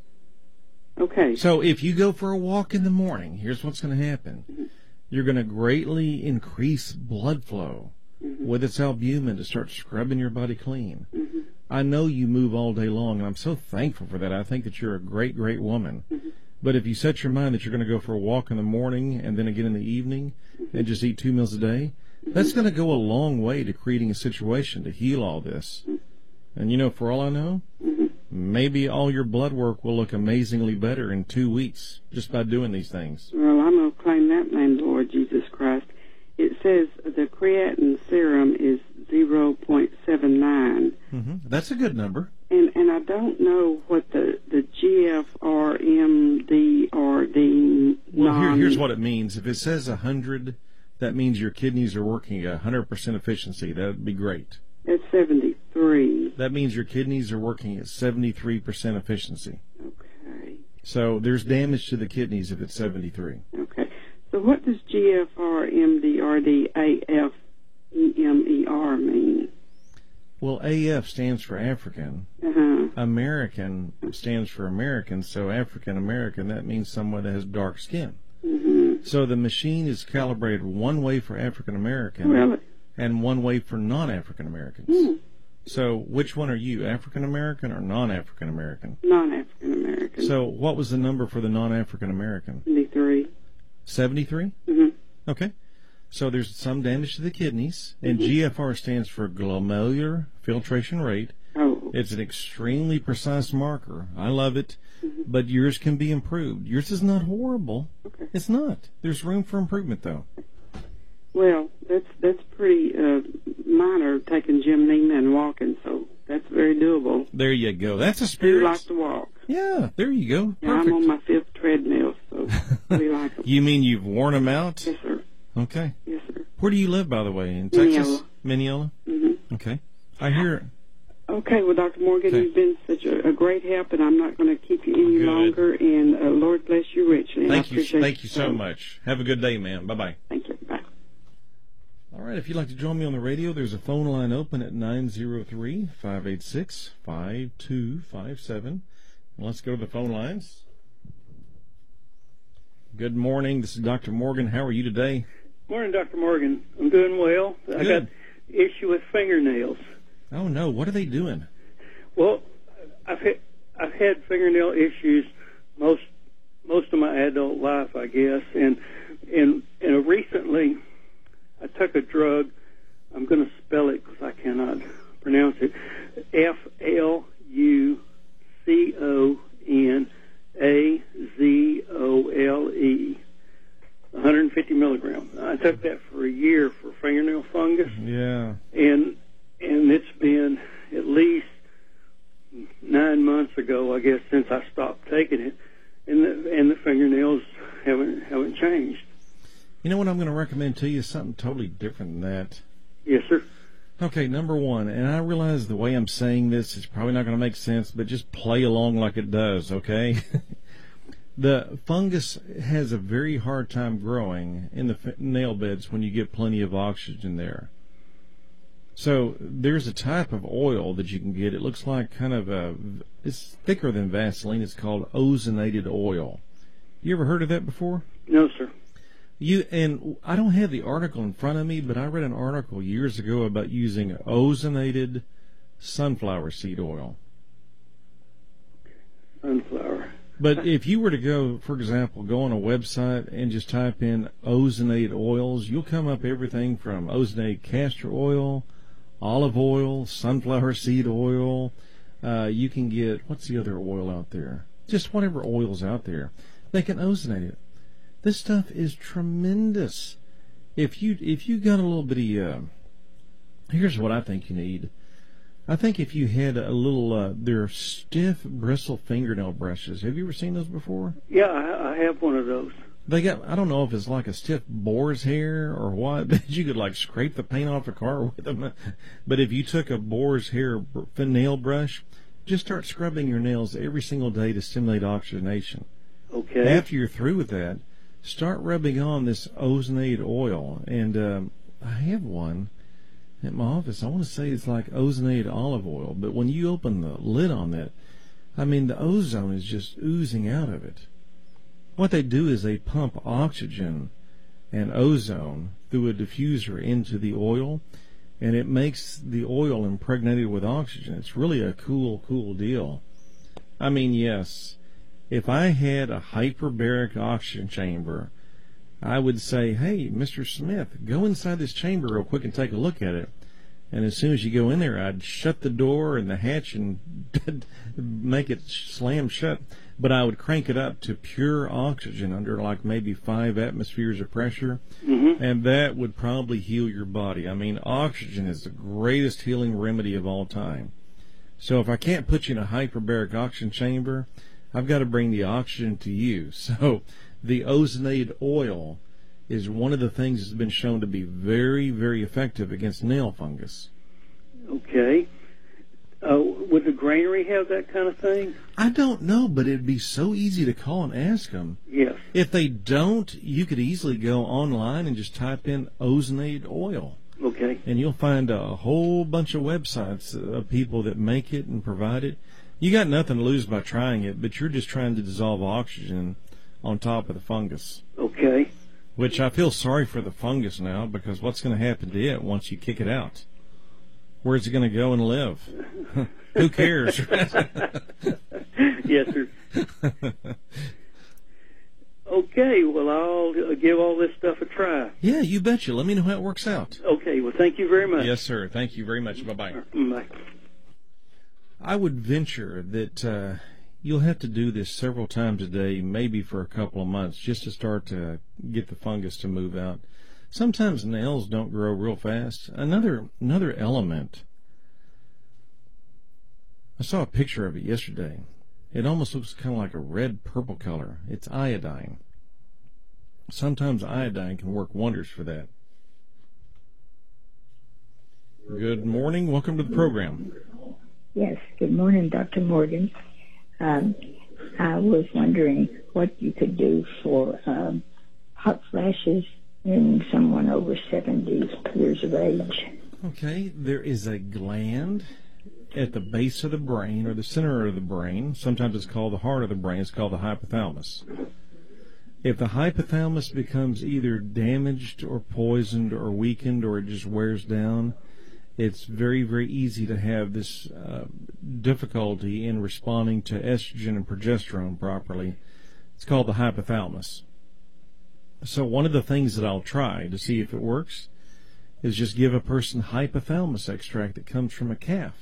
Okay.
So if you go for a walk in the morning, here's what's going to happen. Mm-hmm. You're going to greatly increase blood flow mm-hmm. with its albumin to start scrubbing your body clean. Mm-hmm. I know you move all day long, and I'm so thankful for that. I think that you're a great, great woman. Mm-hmm. But if you set your mind that you're going to go for a walk in the morning and then again in the evening mm-hmm. and just eat two meals a day, mm-hmm. that's going to go a long way to creating a situation to heal all this. Mm-hmm. And, you know, for all I know, mm-hmm. maybe all your blood work will look amazingly better in two weeks just by doing these things.
Well, I'm going to claim that name, Lord Jesus Christ. It says the creatinine serum is zero point seven nine.
Mm-hmm. That's a good number.
And and I don't know what the, the G F R M D R D
Well, here, here's what it means. If it says one hundred, that means your kidneys are working at one hundred percent efficiency. That would be great.
That's seventy-three.
That means your kidneys are working at seventy-three percent efficiency.
Okay.
So there's damage to the kidneys if it's seventy-three.
Okay. So what does G F R M D R D A F E M E R mean?
Well, A F stands for African.
Uh-huh.
American stands for American, so African American, that means someone that has dark skin.
Mm-hmm.
So the machine is calibrated one way for African American
really?
and one way for non-African Americans.
Mm.
So which one are you, African American or non-African American?
Non-African American.
So what was the number for the non-African American?
seventy-three.
seventy-three?
Mm-hmm.
Okay. So there's some damage to the kidneys, and
mm-hmm.
G F R stands for glomerular filtration rate.
Oh.
It's an extremely precise marker. I love it, mm-hmm. but yours can be improved. Yours is not horrible.
Okay.
It's not. There's room for improvement, though.
Well, that's that's pretty uh, minor, taking Jim Neiman and walking, so that's very doable.
There you go. That's a
I
spirit.
do like to walk.
Yeah, there you go. Perfect.
Yeah, I'm on my fifth treadmill, so we like them.
You mean you've worn them out?
Yes, sir.
Okay.
Yes, sir.
Where do you live, by the way? In
Mineola.
Texas? Mineola?
Mm-hmm.
Okay. I hear...
Okay, well, Doctor Morgan,
Okay.
you've been such a, a great help, and I'm not going to keep you any
Good.
longer, and uh, Lord bless you richly.
Thank
I
you.
appreciate
Thank you so
time.
much. Have a good day, man. Bye-bye.
Thank you. Bye.
All right, if you'd like to join me on the radio, there's a phone line open at nine zero three, five eight six, five two five seven. Let's go to the phone lines. Good morning. This is Doctor Morgan. How are you today?
Morning, Doctor Morgan. I'm doing well. I
Good.
got issue with fingernails.
Oh, no. What are they doing?
Well, I've had, I've had fingernail issues most most of my adult life, I guess, and and and recently I took a drug. I'm going to spell it because I cannot pronounce it. F L U C O N A Z O L E. one hundred fifty milligrams. I took that for a year for fingernail fungus,
Yeah.
and and it's been at least nine months ago, I guess, since I stopped taking it, and the and the fingernails haven't haven't changed.
You know what I'm going to recommend to you? Something totally different than that.
Yes, sir.
Okay, number one, and I realize the way I'm saying this is probably not going to make sense, but just play along like it does, okay? The fungus has a very hard time growing in the f- nail beds when you get plenty of oxygen there. So there's a type of oil that you can get. It looks like kind of a, it's thicker than Vaseline. It's called ozonated oil. You ever heard of that before?
No, sir.
You and I don't have the article in front of me, but I read an article years ago about using ozonated sunflower seed oil.
Sunflower.
But if you were to go, for example, go on a website and just type in ozonated oils, you'll come up everything from ozonated castor oil, olive oil, sunflower seed oil. Uh, you can get, what's the other oil out there? Just whatever oil's out there. They can ozonate it. This stuff is tremendous. If you if you got a little bitty, uh, here's what I think you need. I think if you had a little, uh, they're stiff bristle fingernail brushes. Have you ever seen those before?
Yeah, I, I have one of those.
They got, I don't know if it's like a stiff boar's hair or what, but you could like scrape the paint off a car with them. But if you took a boar's hair nail brush, just start scrubbing your nails every single day to stimulate oxygenation.
Okay.
After you're through with that, start rubbing on this Ozonate oil. And um, I have one at my office. I want to say it's like Ozonate olive oil, but when you open the lid on that, I mean, the ozone is just oozing out of it. What they do is they pump oxygen and ozone through a diffuser into the oil, and it makes the oil impregnated with oxygen. It's really a cool, cool deal. I mean, yes, if I had a hyperbaric oxygen chamber, I would say, hey, Mister Smith, go inside this chamber real quick and take a look at it. And as soon as you go in there, I'd shut the door and the hatch and make it slam shut. But I would crank it up to pure oxygen under like maybe five atmospheres of pressure.
Mm-hmm.
And that would probably heal your body. I mean, oxygen is the greatest healing remedy of all time. So if I can't put you in a hyperbaric oxygen chamber, I've got to bring the oxygen to you. So the Ozonate oil is one of the things that's been shown to be very, very effective against nail fungus.
Okay. Uh, would the granary have that kind of thing?
I don't know, but it'd be so easy to call and ask them.
Yes.
If they don't, you could easily go online and just type in Ozonate oil.
Okay.
And you'll find a whole bunch of websites of people that make it and provide it. You got nothing to lose by trying it, but you're just trying to dissolve oxygen on top of the fungus.
Okay.
Which I feel sorry for the fungus now, because what's going to happen to it once you kick it out? Where's it going to go and live? Who cares?
Yes, sir. Okay, well, I'll give all this stuff a try.
Yeah, you betcha. Let me know how it works out.
Okay, well, thank you very much.
Yes, sir. Thank you very much. Bye-bye.
Bye.
I would venture that uh, you'll have to do this several times a day, maybe for a couple of months, just to start to get the fungus to move out. Sometimes nails don't grow real fast. Another another element, I saw a picture of it yesterday. It almost looks kind of like a red-purple color. It's iodine. Sometimes iodine can work wonders for that. Good morning. Welcome to the program.
Yes, good morning, Doctor Morgan. Um, I was wondering what you could do for um, hot flashes in someone over seventy years of age.
Okay, there is a gland at the base of the brain, or the center of the brain. Sometimes it's called the heart of the brain. It's called the hypothalamus. If the hypothalamus becomes either damaged or poisoned or weakened, or it just wears down, it's very, very easy to have this uh, difficulty in responding to estrogen and progesterone properly. It's called the hypothalamus. So one of the things that I'll try to see if it works is just give a person hypothalamus extract that comes from a calf.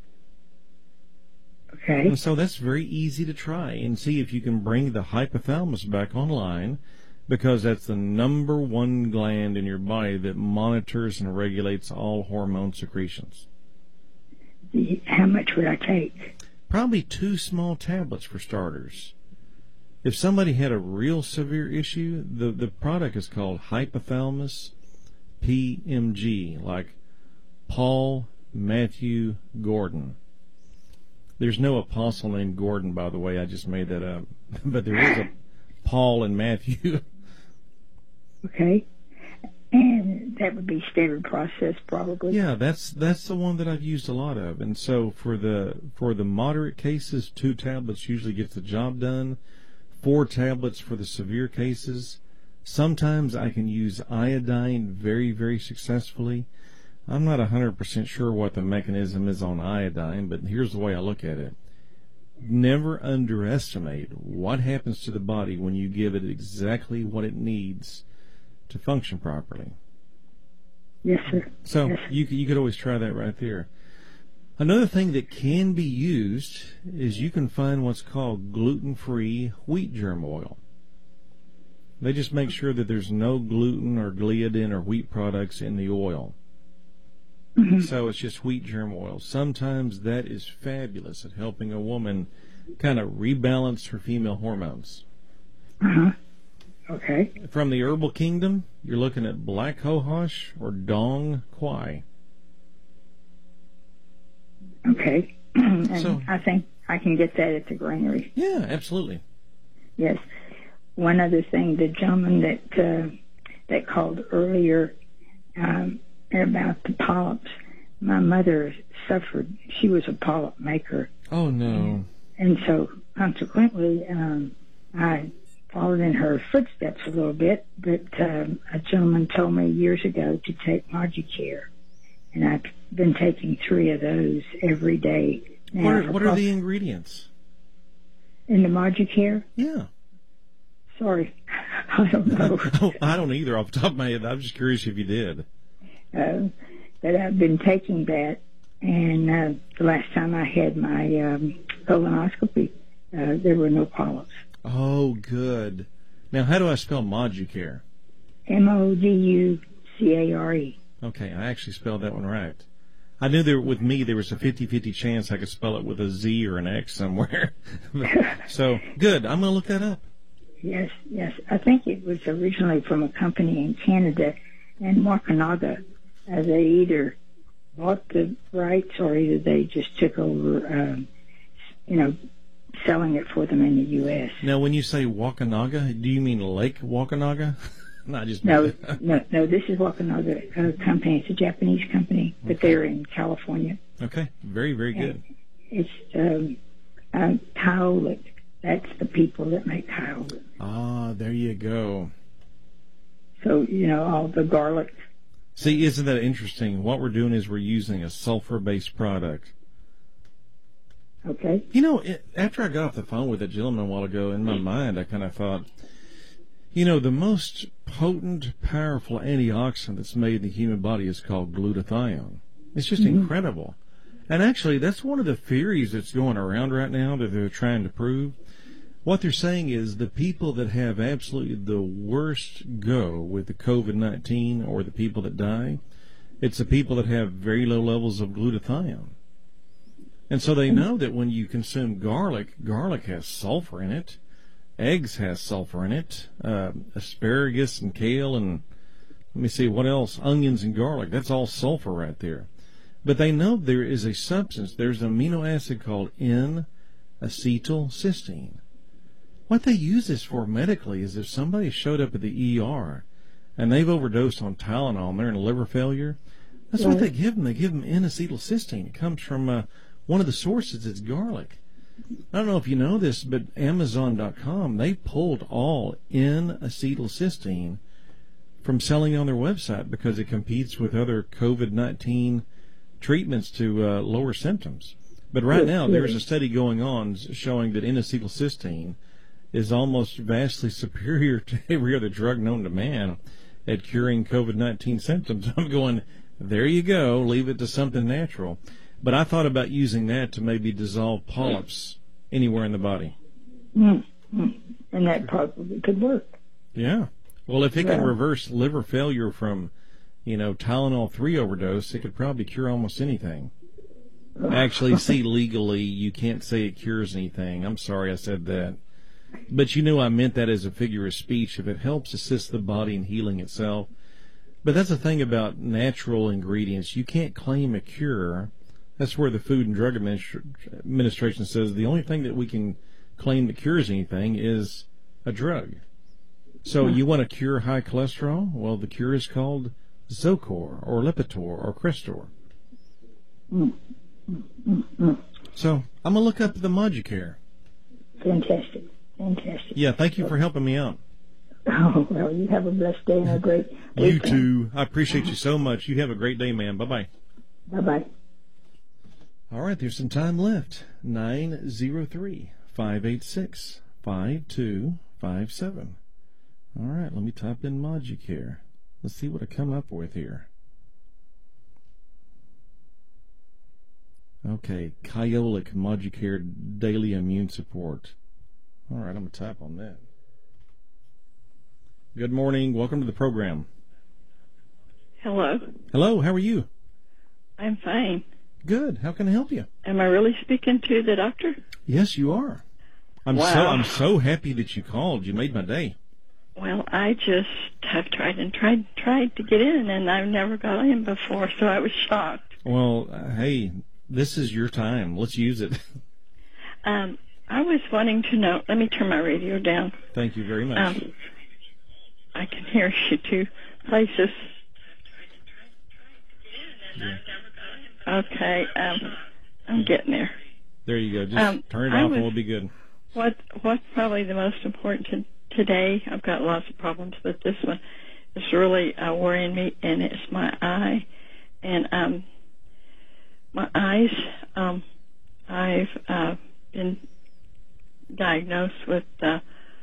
Okay.
And so that's very easy to try and see if you can bring the hypothalamus back online, because that's the number one gland in your body that monitors and regulates all hormone secretions.
How much would I take?
Probably two small tablets for starters. If somebody had a real severe issue, the, the product is called Hypothalamus P M G, like Paul Matthew Gordon. There's no apostle named Gordon, by the way. I just made that up. But there is a Paul and Matthew.
Okay. And that would be standard process, probably.
Yeah, that's that's the one that I've used a lot of. And so for the for the moderate cases, two tablets usually gets the job done. Four tablets for the severe cases. Sometimes I can use iodine very, very successfully. I'm not one hundred percent sure what the mechanism is on iodine, but here's the way I look at it. Never underestimate what happens to the body when you give it exactly what it needs to function properly.
Yes, sir.
So
yes.
you you could always try that right there. Another thing that can be used is you can find what's called gluten-free wheat germ oil. They just make sure that there's no gluten or gliadin or wheat products in the oil.
Mm-hmm.
So it's just wheat germ oil. Sometimes that is fabulous at helping a woman kind of rebalance her female hormones.
Uh-huh. Okay.
From the herbal kingdom, you're looking at black cohosh or dong quai.
Okay. And
So-
I think I can get that at the granary.
Yeah, absolutely.
yes. One other thing, the gentleman that uh, that called earlier um, about the polyps, my mother suffered. She was a polyp maker.
Oh, no.
And, and so, consequently, um, I followed in her footsteps a little bit, but um, a gentleman told me years ago to take Moducare, and I've been taking three of those every day. Now,
What are, what are the ingredients?
In the Moducare?
Yeah.
Sorry, I don't know.
Oh, I don't either off the top of my head. I'm just curious if you did.
Uh, but I've been taking that, and uh, the last time I had my um, colonoscopy, uh, there were no polyps.
Oh, good. Now, how do I spell Moducare?
M O D U C A R E.
Okay, I actually spelled that one right. I knew there with me there was a fifty-fifty chance I could spell it with a Z or an X somewhere. So, good. I'm going to look that up.
Yes, yes. I think it was originally from a company in Canada, and Wakanaga. Uh, they either bought the rights or either they just took over, um, you know, selling it for them in the U S.
Now, when you say Wakanaga, do you mean Lake Wakanaga? Not just
No, no, no. This is Wakanaga uh, company. It's a Japanese company, but
Okay.
they're in California.
Okay, very, very good.
It's um, uh, Kyolic. That's the people that make Kyolic.
Ah, there you go.
So, you know, all the garlic.
See, isn't that interesting? What we're doing is we're using a sulfur-based product.
Okay.
You know, it, after I got off the phone with that gentleman a while ago, in my mind, I kind of thought, you know, the most potent, powerful antioxidant that's made in the human body is called glutathione. It's just
Mm-hmm.
incredible. And actually, that's one of the theories that's going around right now that they're trying to prove. What they're saying is the people that have absolutely the worst go with the COVID nineteen or the people that die, it's the people that have very low levels of glutathione. And so they know that when you consume garlic, garlic has sulfur in it. Eggs has sulfur in it. Uh, asparagus and kale and, let me see, what else? Onions and garlic. That's all sulfur right there. But they know there is a substance. There's an amino acid called N-acetylcysteine. What they use this for medically is if somebody showed up at the E R and they've overdosed on Tylenol and they're in liver failure, that's what they give them. They give them N-acetylcysteine. It comes from uh, one of the sources. It's garlic. I don't know if you know this, but Amazon dot com, they pulled all N-acetylcysteine from selling on their website because it competes with other COVID nineteen treatments to uh, lower symptoms. But right now, there's a study going on showing that N-acetylcysteine is almost vastly superior to every other drug known to man at curing COVID nineteen symptoms. I'm going, there you go, leave it to something natural. But I thought about using that to maybe dissolve polyps anywhere in the body.
Mm-hmm. And that probably could work.
Yeah. Well, if it can
Yeah.
reverse liver failure from, you know, Tylenol three overdose, it could probably cure almost anything. Actually, see, legally, you can't say it cures anything. I'm sorry I said that. But you know I meant that as a figure of speech. If it helps assist the body in healing itself. But that's the thing about natural ingredients. You can't claim a cure. That's where the Food and Drug Administra- Administration says the only thing that we can claim that cures anything is a drug. So you want to cure high cholesterol? Well, the cure is called Zocor or Lipitor or Crestor.
Mm. Mm, mm, mm.
So I'm going to look up the Moducare.
Fantastic. Fantastic.
Yeah, thank you for helping me out.
Oh, well, you have a blessed day and a great
You
weekend.
too. I appreciate you so much. You have a great day, man. Bye-bye.
Bye-bye.
All right, there's some time left. nine zero three, five eight six, five two five seven. All right, let me type in Moducare. Let's see what I come up with here. Okay, Kyolic Moducare Daily Immune Support. All right, I'm going to type on that. Good morning. Welcome to the program.
Hello.
Hello, how are you?
I'm fine.
Good. How can I help you?
Am I really speaking to the doctor?
Yes, you are. I'm
Wow.
so I'm so happy that you called. You made my day.
Well, I just have tried and tried tried to get in, and I've never got in before, so I was shocked.
Well, uh, hey, this is your time. Let's use it.
Um, I was wanting to know. Let me turn my radio down.
Thank you very much.
Um, I can hear you two places.
Yeah.
Okay, um, I'm getting there.
There you go. Just
Um,
turn it
I
off
was-
and we'll be good.
What What's probably the most important to, today? I've got lots of problems, but this one is really uh, worrying me, and it's my eye. And um, my eyes, um, I've uh, been diagnosed with uh,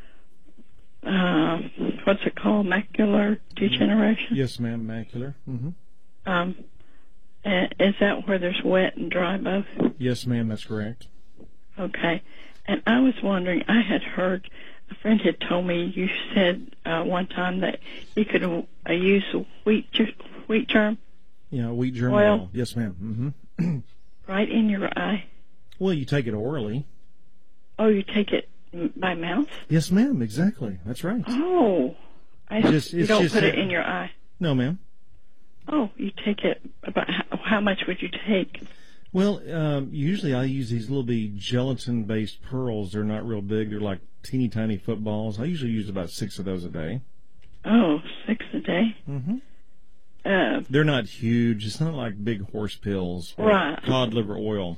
uh, what's it called, macular degeneration.
Yes, ma'am. Macular. Mm-hmm.
Um, and is that where there's wet and dry both?
Yes, ma'am. That's correct.
Okay. And I was wondering, I had heard, a friend had told me, you said uh, one time that you could uh, use wheat ger- wheat germ
Yeah, wheat germ
Oil.
oil. Yes, ma'am. Mm-hmm.
right in your eye.
Well, you take it orally.
Oh, you take it m- by mouth?
Yes, ma'am. Exactly. That's right.
Oh. I,
Just-
you
it's
don't
just
put it
a-
in your eye.
No, ma'am.
Oh, you take it, about how, how much would you take?
Well, um, usually I use these little bitty gelatin-based pearls. They're not real big. They're like teeny tiny footballs. I usually use about six of those a day.
Oh, six a day?
Mm-hmm.
Uh,
They're not huge. It's not like big horse pills or
Right.
cod liver oil.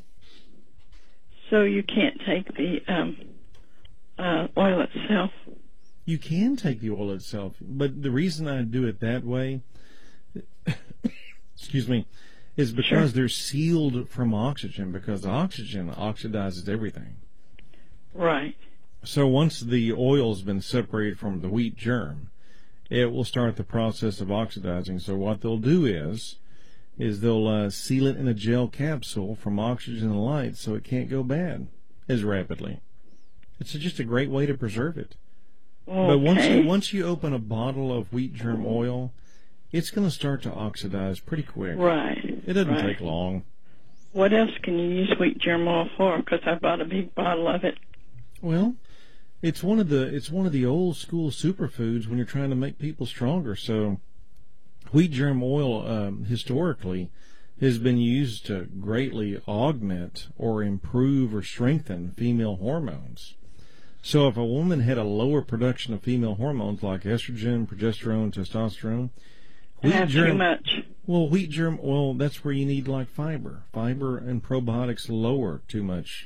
so you can't take the um, uh, oil itself?
You can take the oil itself, but the reason I do it that way, excuse me, is because
Sure.
they're sealed from oxygen, because oxygen oxidizes everything.
Right.
So once the oil's been separated from the wheat germ, it will start the process of oxidizing. So what they'll do is, is they'll uh, seal it in a gel capsule from oxygen and light so it can't go bad as rapidly. It's just a great way to preserve it.
Okay.
But once you, once you open a bottle of wheat germ oil, it's going to start to oxidize pretty quick.
Right.
It doesn't
right.
take long.
What else can you use wheat germ oil for? Because I bought a big bottle of it.
Well, it's one of the it's one of the old school superfoods when you're trying to make people stronger. So, wheat germ oil um, historically has been used to greatly augment or improve or strengthen female hormones. So, if a woman had a lower production of female hormones like estrogen, progesterone, testosterone,
I have too much.
Well, wheat germ oil, that's where you need like fiber. Fiber and probiotics lower too much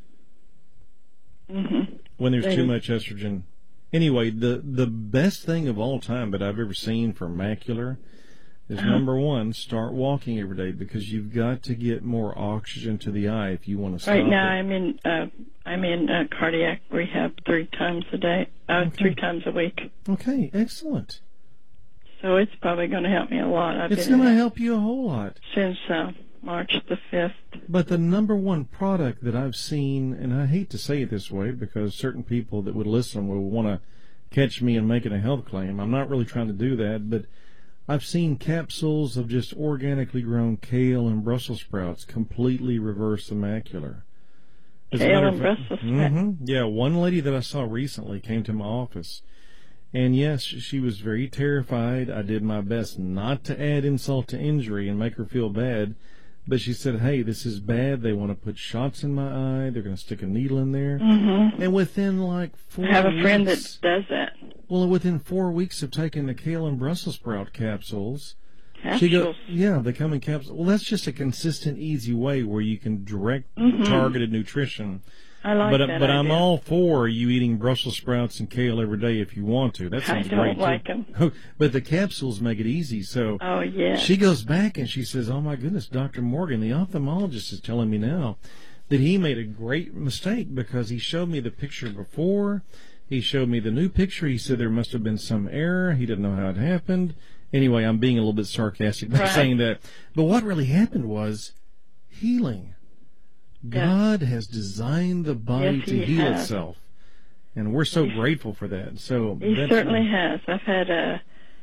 Mm-hmm.
when there's
They-
too much estrogen. Anyway, the the best thing of all time that I've ever seen for macular is
Uh-huh.
number one, start walking every day, because you've got to get more oxygen to the eye if you want to stop
Right now,
it.
I'm in uh, I'm in uh, cardiac rehab three times a day, uh,
Okay.
three times a week.
Okay, excellent.
So it's probably going to help me a lot. I've
It's
been
going to
in it
help you a whole lot.
since uh, March the fifth.
But the number one product that I've seen, and I hate to say it this way because certain people that would listen will want to catch me in making a health claim. I'm not really trying to do that, but I've seen capsules of just organically grown kale and Brussels sprouts completely reverse the macular. As a
Kale
matter
and
of fact-
Brussels sprouts?
Mhm. Yeah, one lady that I saw recently came to my office, and yes, she was very terrified. I did my best not to add insult to injury and make her feel bad. But she said, hey, this is bad. They want to put shots in my eye. They're going to stick a needle in there.
Mm-hmm.
And within like four
I have a friend that
weeks,
does that.
well, within four weeks of taking the kale and Brussels sprout capsules,
Capsules.
she go, yeah, they come in capsules. Well, that's just a consistent, easy way where you can direct
Mhm.
targeted nutrition.
I like
but
that
but I'm
idea.
all for you eating Brussels sprouts and kale every day if you want to. That
I
sounds
don't
great
like
too.
'em.
But the capsules make it easy. So
Oh, yeah.
she goes back and she says, oh, my goodness, Doctor Morgan, the ophthalmologist is telling me now that he made a great mistake because he showed me the picture before. He showed me the new picture. He said there must have been some error. He didn't know how it happened. Anyway, I'm being a little bit sarcastic by
Right.
saying that. But what really happened was healing. God has designed the body
Yes,
to
he
heal
has.
itself. And we're so grateful for that. So
He
that's-
certainly has. I've had uh,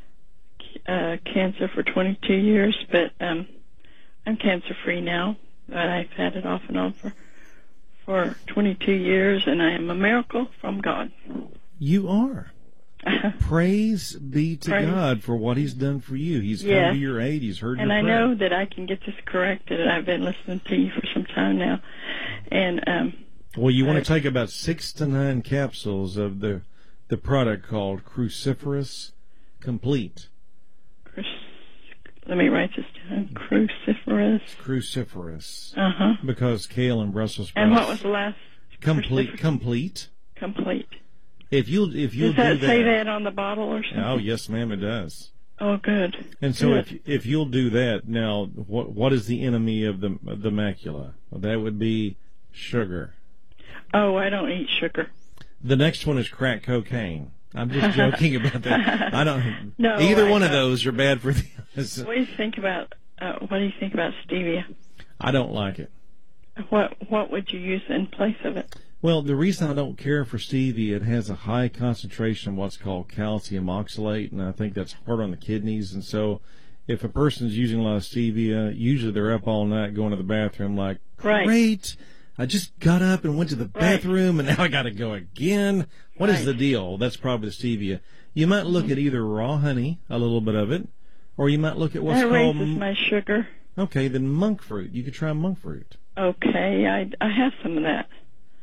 uh, cancer for twenty-two years, but um, I'm cancer-free now. But I've had it off and on for, for twenty-two years, and I am a miracle from God.
You are. Praise be to
Praise.
God for what He's done for you. He's
Yes.
come to your aid. He's heard
And
your
I
prayer.
know that I can get this corrected. I've been listening to you for some time now. And um,
Well, you want
Uh,
to take about six to nine capsules of the the product called Cruciferous Complete.
Cruc- Let me write this down. Cruciferous.
Cruciferous.
Uh huh.
Because kale and Brussels sprouts.
And what was the last?
complete?
Cruciferous?
Complete.
Complete.
If you if you
Does that,
do that,
say that on the bottle or something?
oh yes, ma'am, it does.
Oh, good.
And so
Good.
if if you'll do that, now what what is the enemy of the of the macula? Well, that would be sugar.
Oh, I don't eat sugar.
The next one is crack cocaine. I'm just joking about that. I don't.
No,
either
I
one of
don't.
those are bad for the.
What do you think about? Uh, what do you think about stevia?
I don't like it.
What What would you use in place of it?
Well, the reason I don't care for stevia, it has a high concentration of what's called calcium oxalate, and I think that's hard on the kidneys. And so, if a person's using a lot of stevia, usually they're up all night going to the bathroom like,
Right.
great, I just got up and went to the bathroom, and now I got to go again. What is
Right.
the deal? That's probably the stevia. You might look at either raw honey, a little bit of it, or you might look at what's
That
called.
raises my sugar.
Okay, then monk fruit. You could try monk fruit.
Okay, I, I have some of that.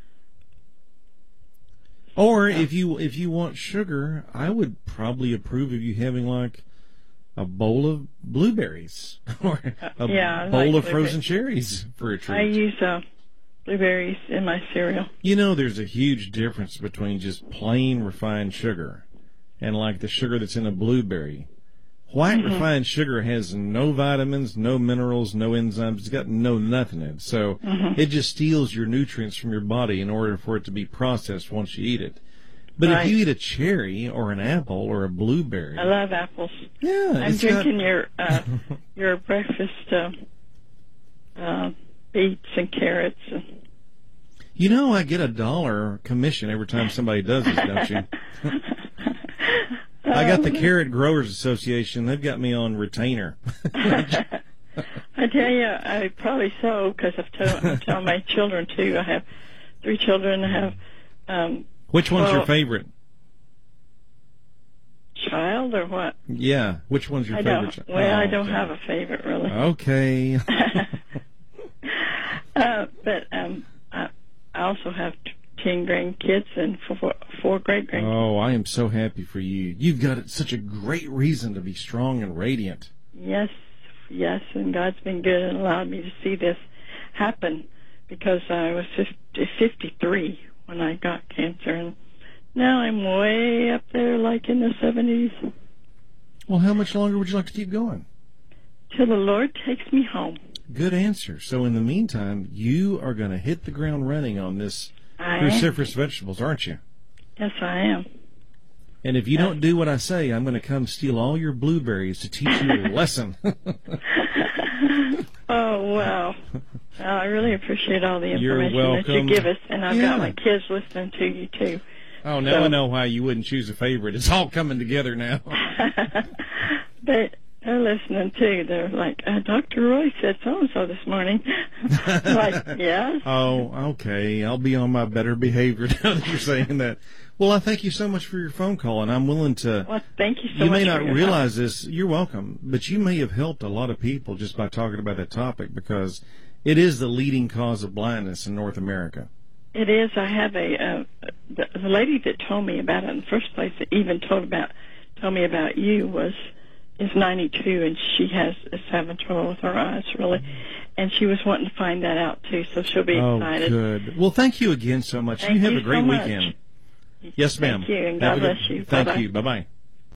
Or if you if you want sugar, I would probably approve of you having like a bowl of blueberries or a
Yeah, I
bowl
like
of frozen
blueberries.
cherries for a
I
treat.
use uh, blueberries in my cereal.
You know, there's a huge difference between just plain refined sugar and like the sugar that's in a blueberry. White
Mm-hmm.
refined sugar has no vitamins, no minerals, no enzymes. It's got no nothing in it. So
Mm-hmm.
it just steals your nutrients from your body in order for it to be processed once you eat it. But
Right.
if you eat a cherry or an apple or a blueberry,
I love apples.
yeah,
I'm
it's got-
drinking your uh, your breakfast uh, uh, beets and carrots. And
you know, I get a dollar commission every time somebody does this, don't you? I got the Carrot Growers Association. They've got me on retainer.
I tell you, I probably so because I've told, I tell my children too. I have three children. I have um,
Which one's your
Well-
favorite?
child or what?
Yeah, which one's your
I
favorite?
don't.
child?
Well, I
Oh,
don't
okay.
have a favorite really.
Okay.
uh, but um, I, I also have t- ten grandkids and four, four great grandkids.
Oh, I am so happy for you. You've got such a great reason to be strong and radiant.
Yes, yes, and God's been good and allowed me to see this happen because I was fifty, fifty-three when I got cancer, and now I'm way up there, like in the seventies,
Well, how much longer would you like to keep going?
till the Lord takes me home.
Good answer. So in the meantime, you are going to hit the ground running on this
I am.
cruciferous vegetables, aren't you?
Yes, I am.
And if you don't do what I say, I'm going to come steal all your blueberries to teach you a lesson.
Oh, wow. Well, I really appreciate all the
You're
information that you
welcome.
give us, and I've
Yeah.
got my kids listening to you, too.
Oh, now
So-
I know why you wouldn't choose a favorite. It's all coming together now.
But they're listening, too. They're like, uh, Doctor Roy said so-and-so this morning. I'm like, yeah?
Oh, okay. I'll be on my better behavior now that you're saying that. Well, I thank you so much for your phone call, and I'm willing to...
Well, thank you so
You
much
may
for
not
your
realize this. You're welcome. But you may have helped a lot of people just by talking about that topic because it is the leading cause of blindness in North America.
It is. I have a uh, the, the lady that told me about it in the first place, that even told about told me about you, was is ninety-two, and she has is having trouble with her eyes, really, and she was wanting to find that out too. So she'll be
Oh,
excited.
good. Well, thank you again so much.
Thank
you have
you
a great
so much.
weekend. Yes, ma'am.
Thank you, and
Have
God
a good-
bless you.
Thank
Bye-bye.
you. Bye-bye.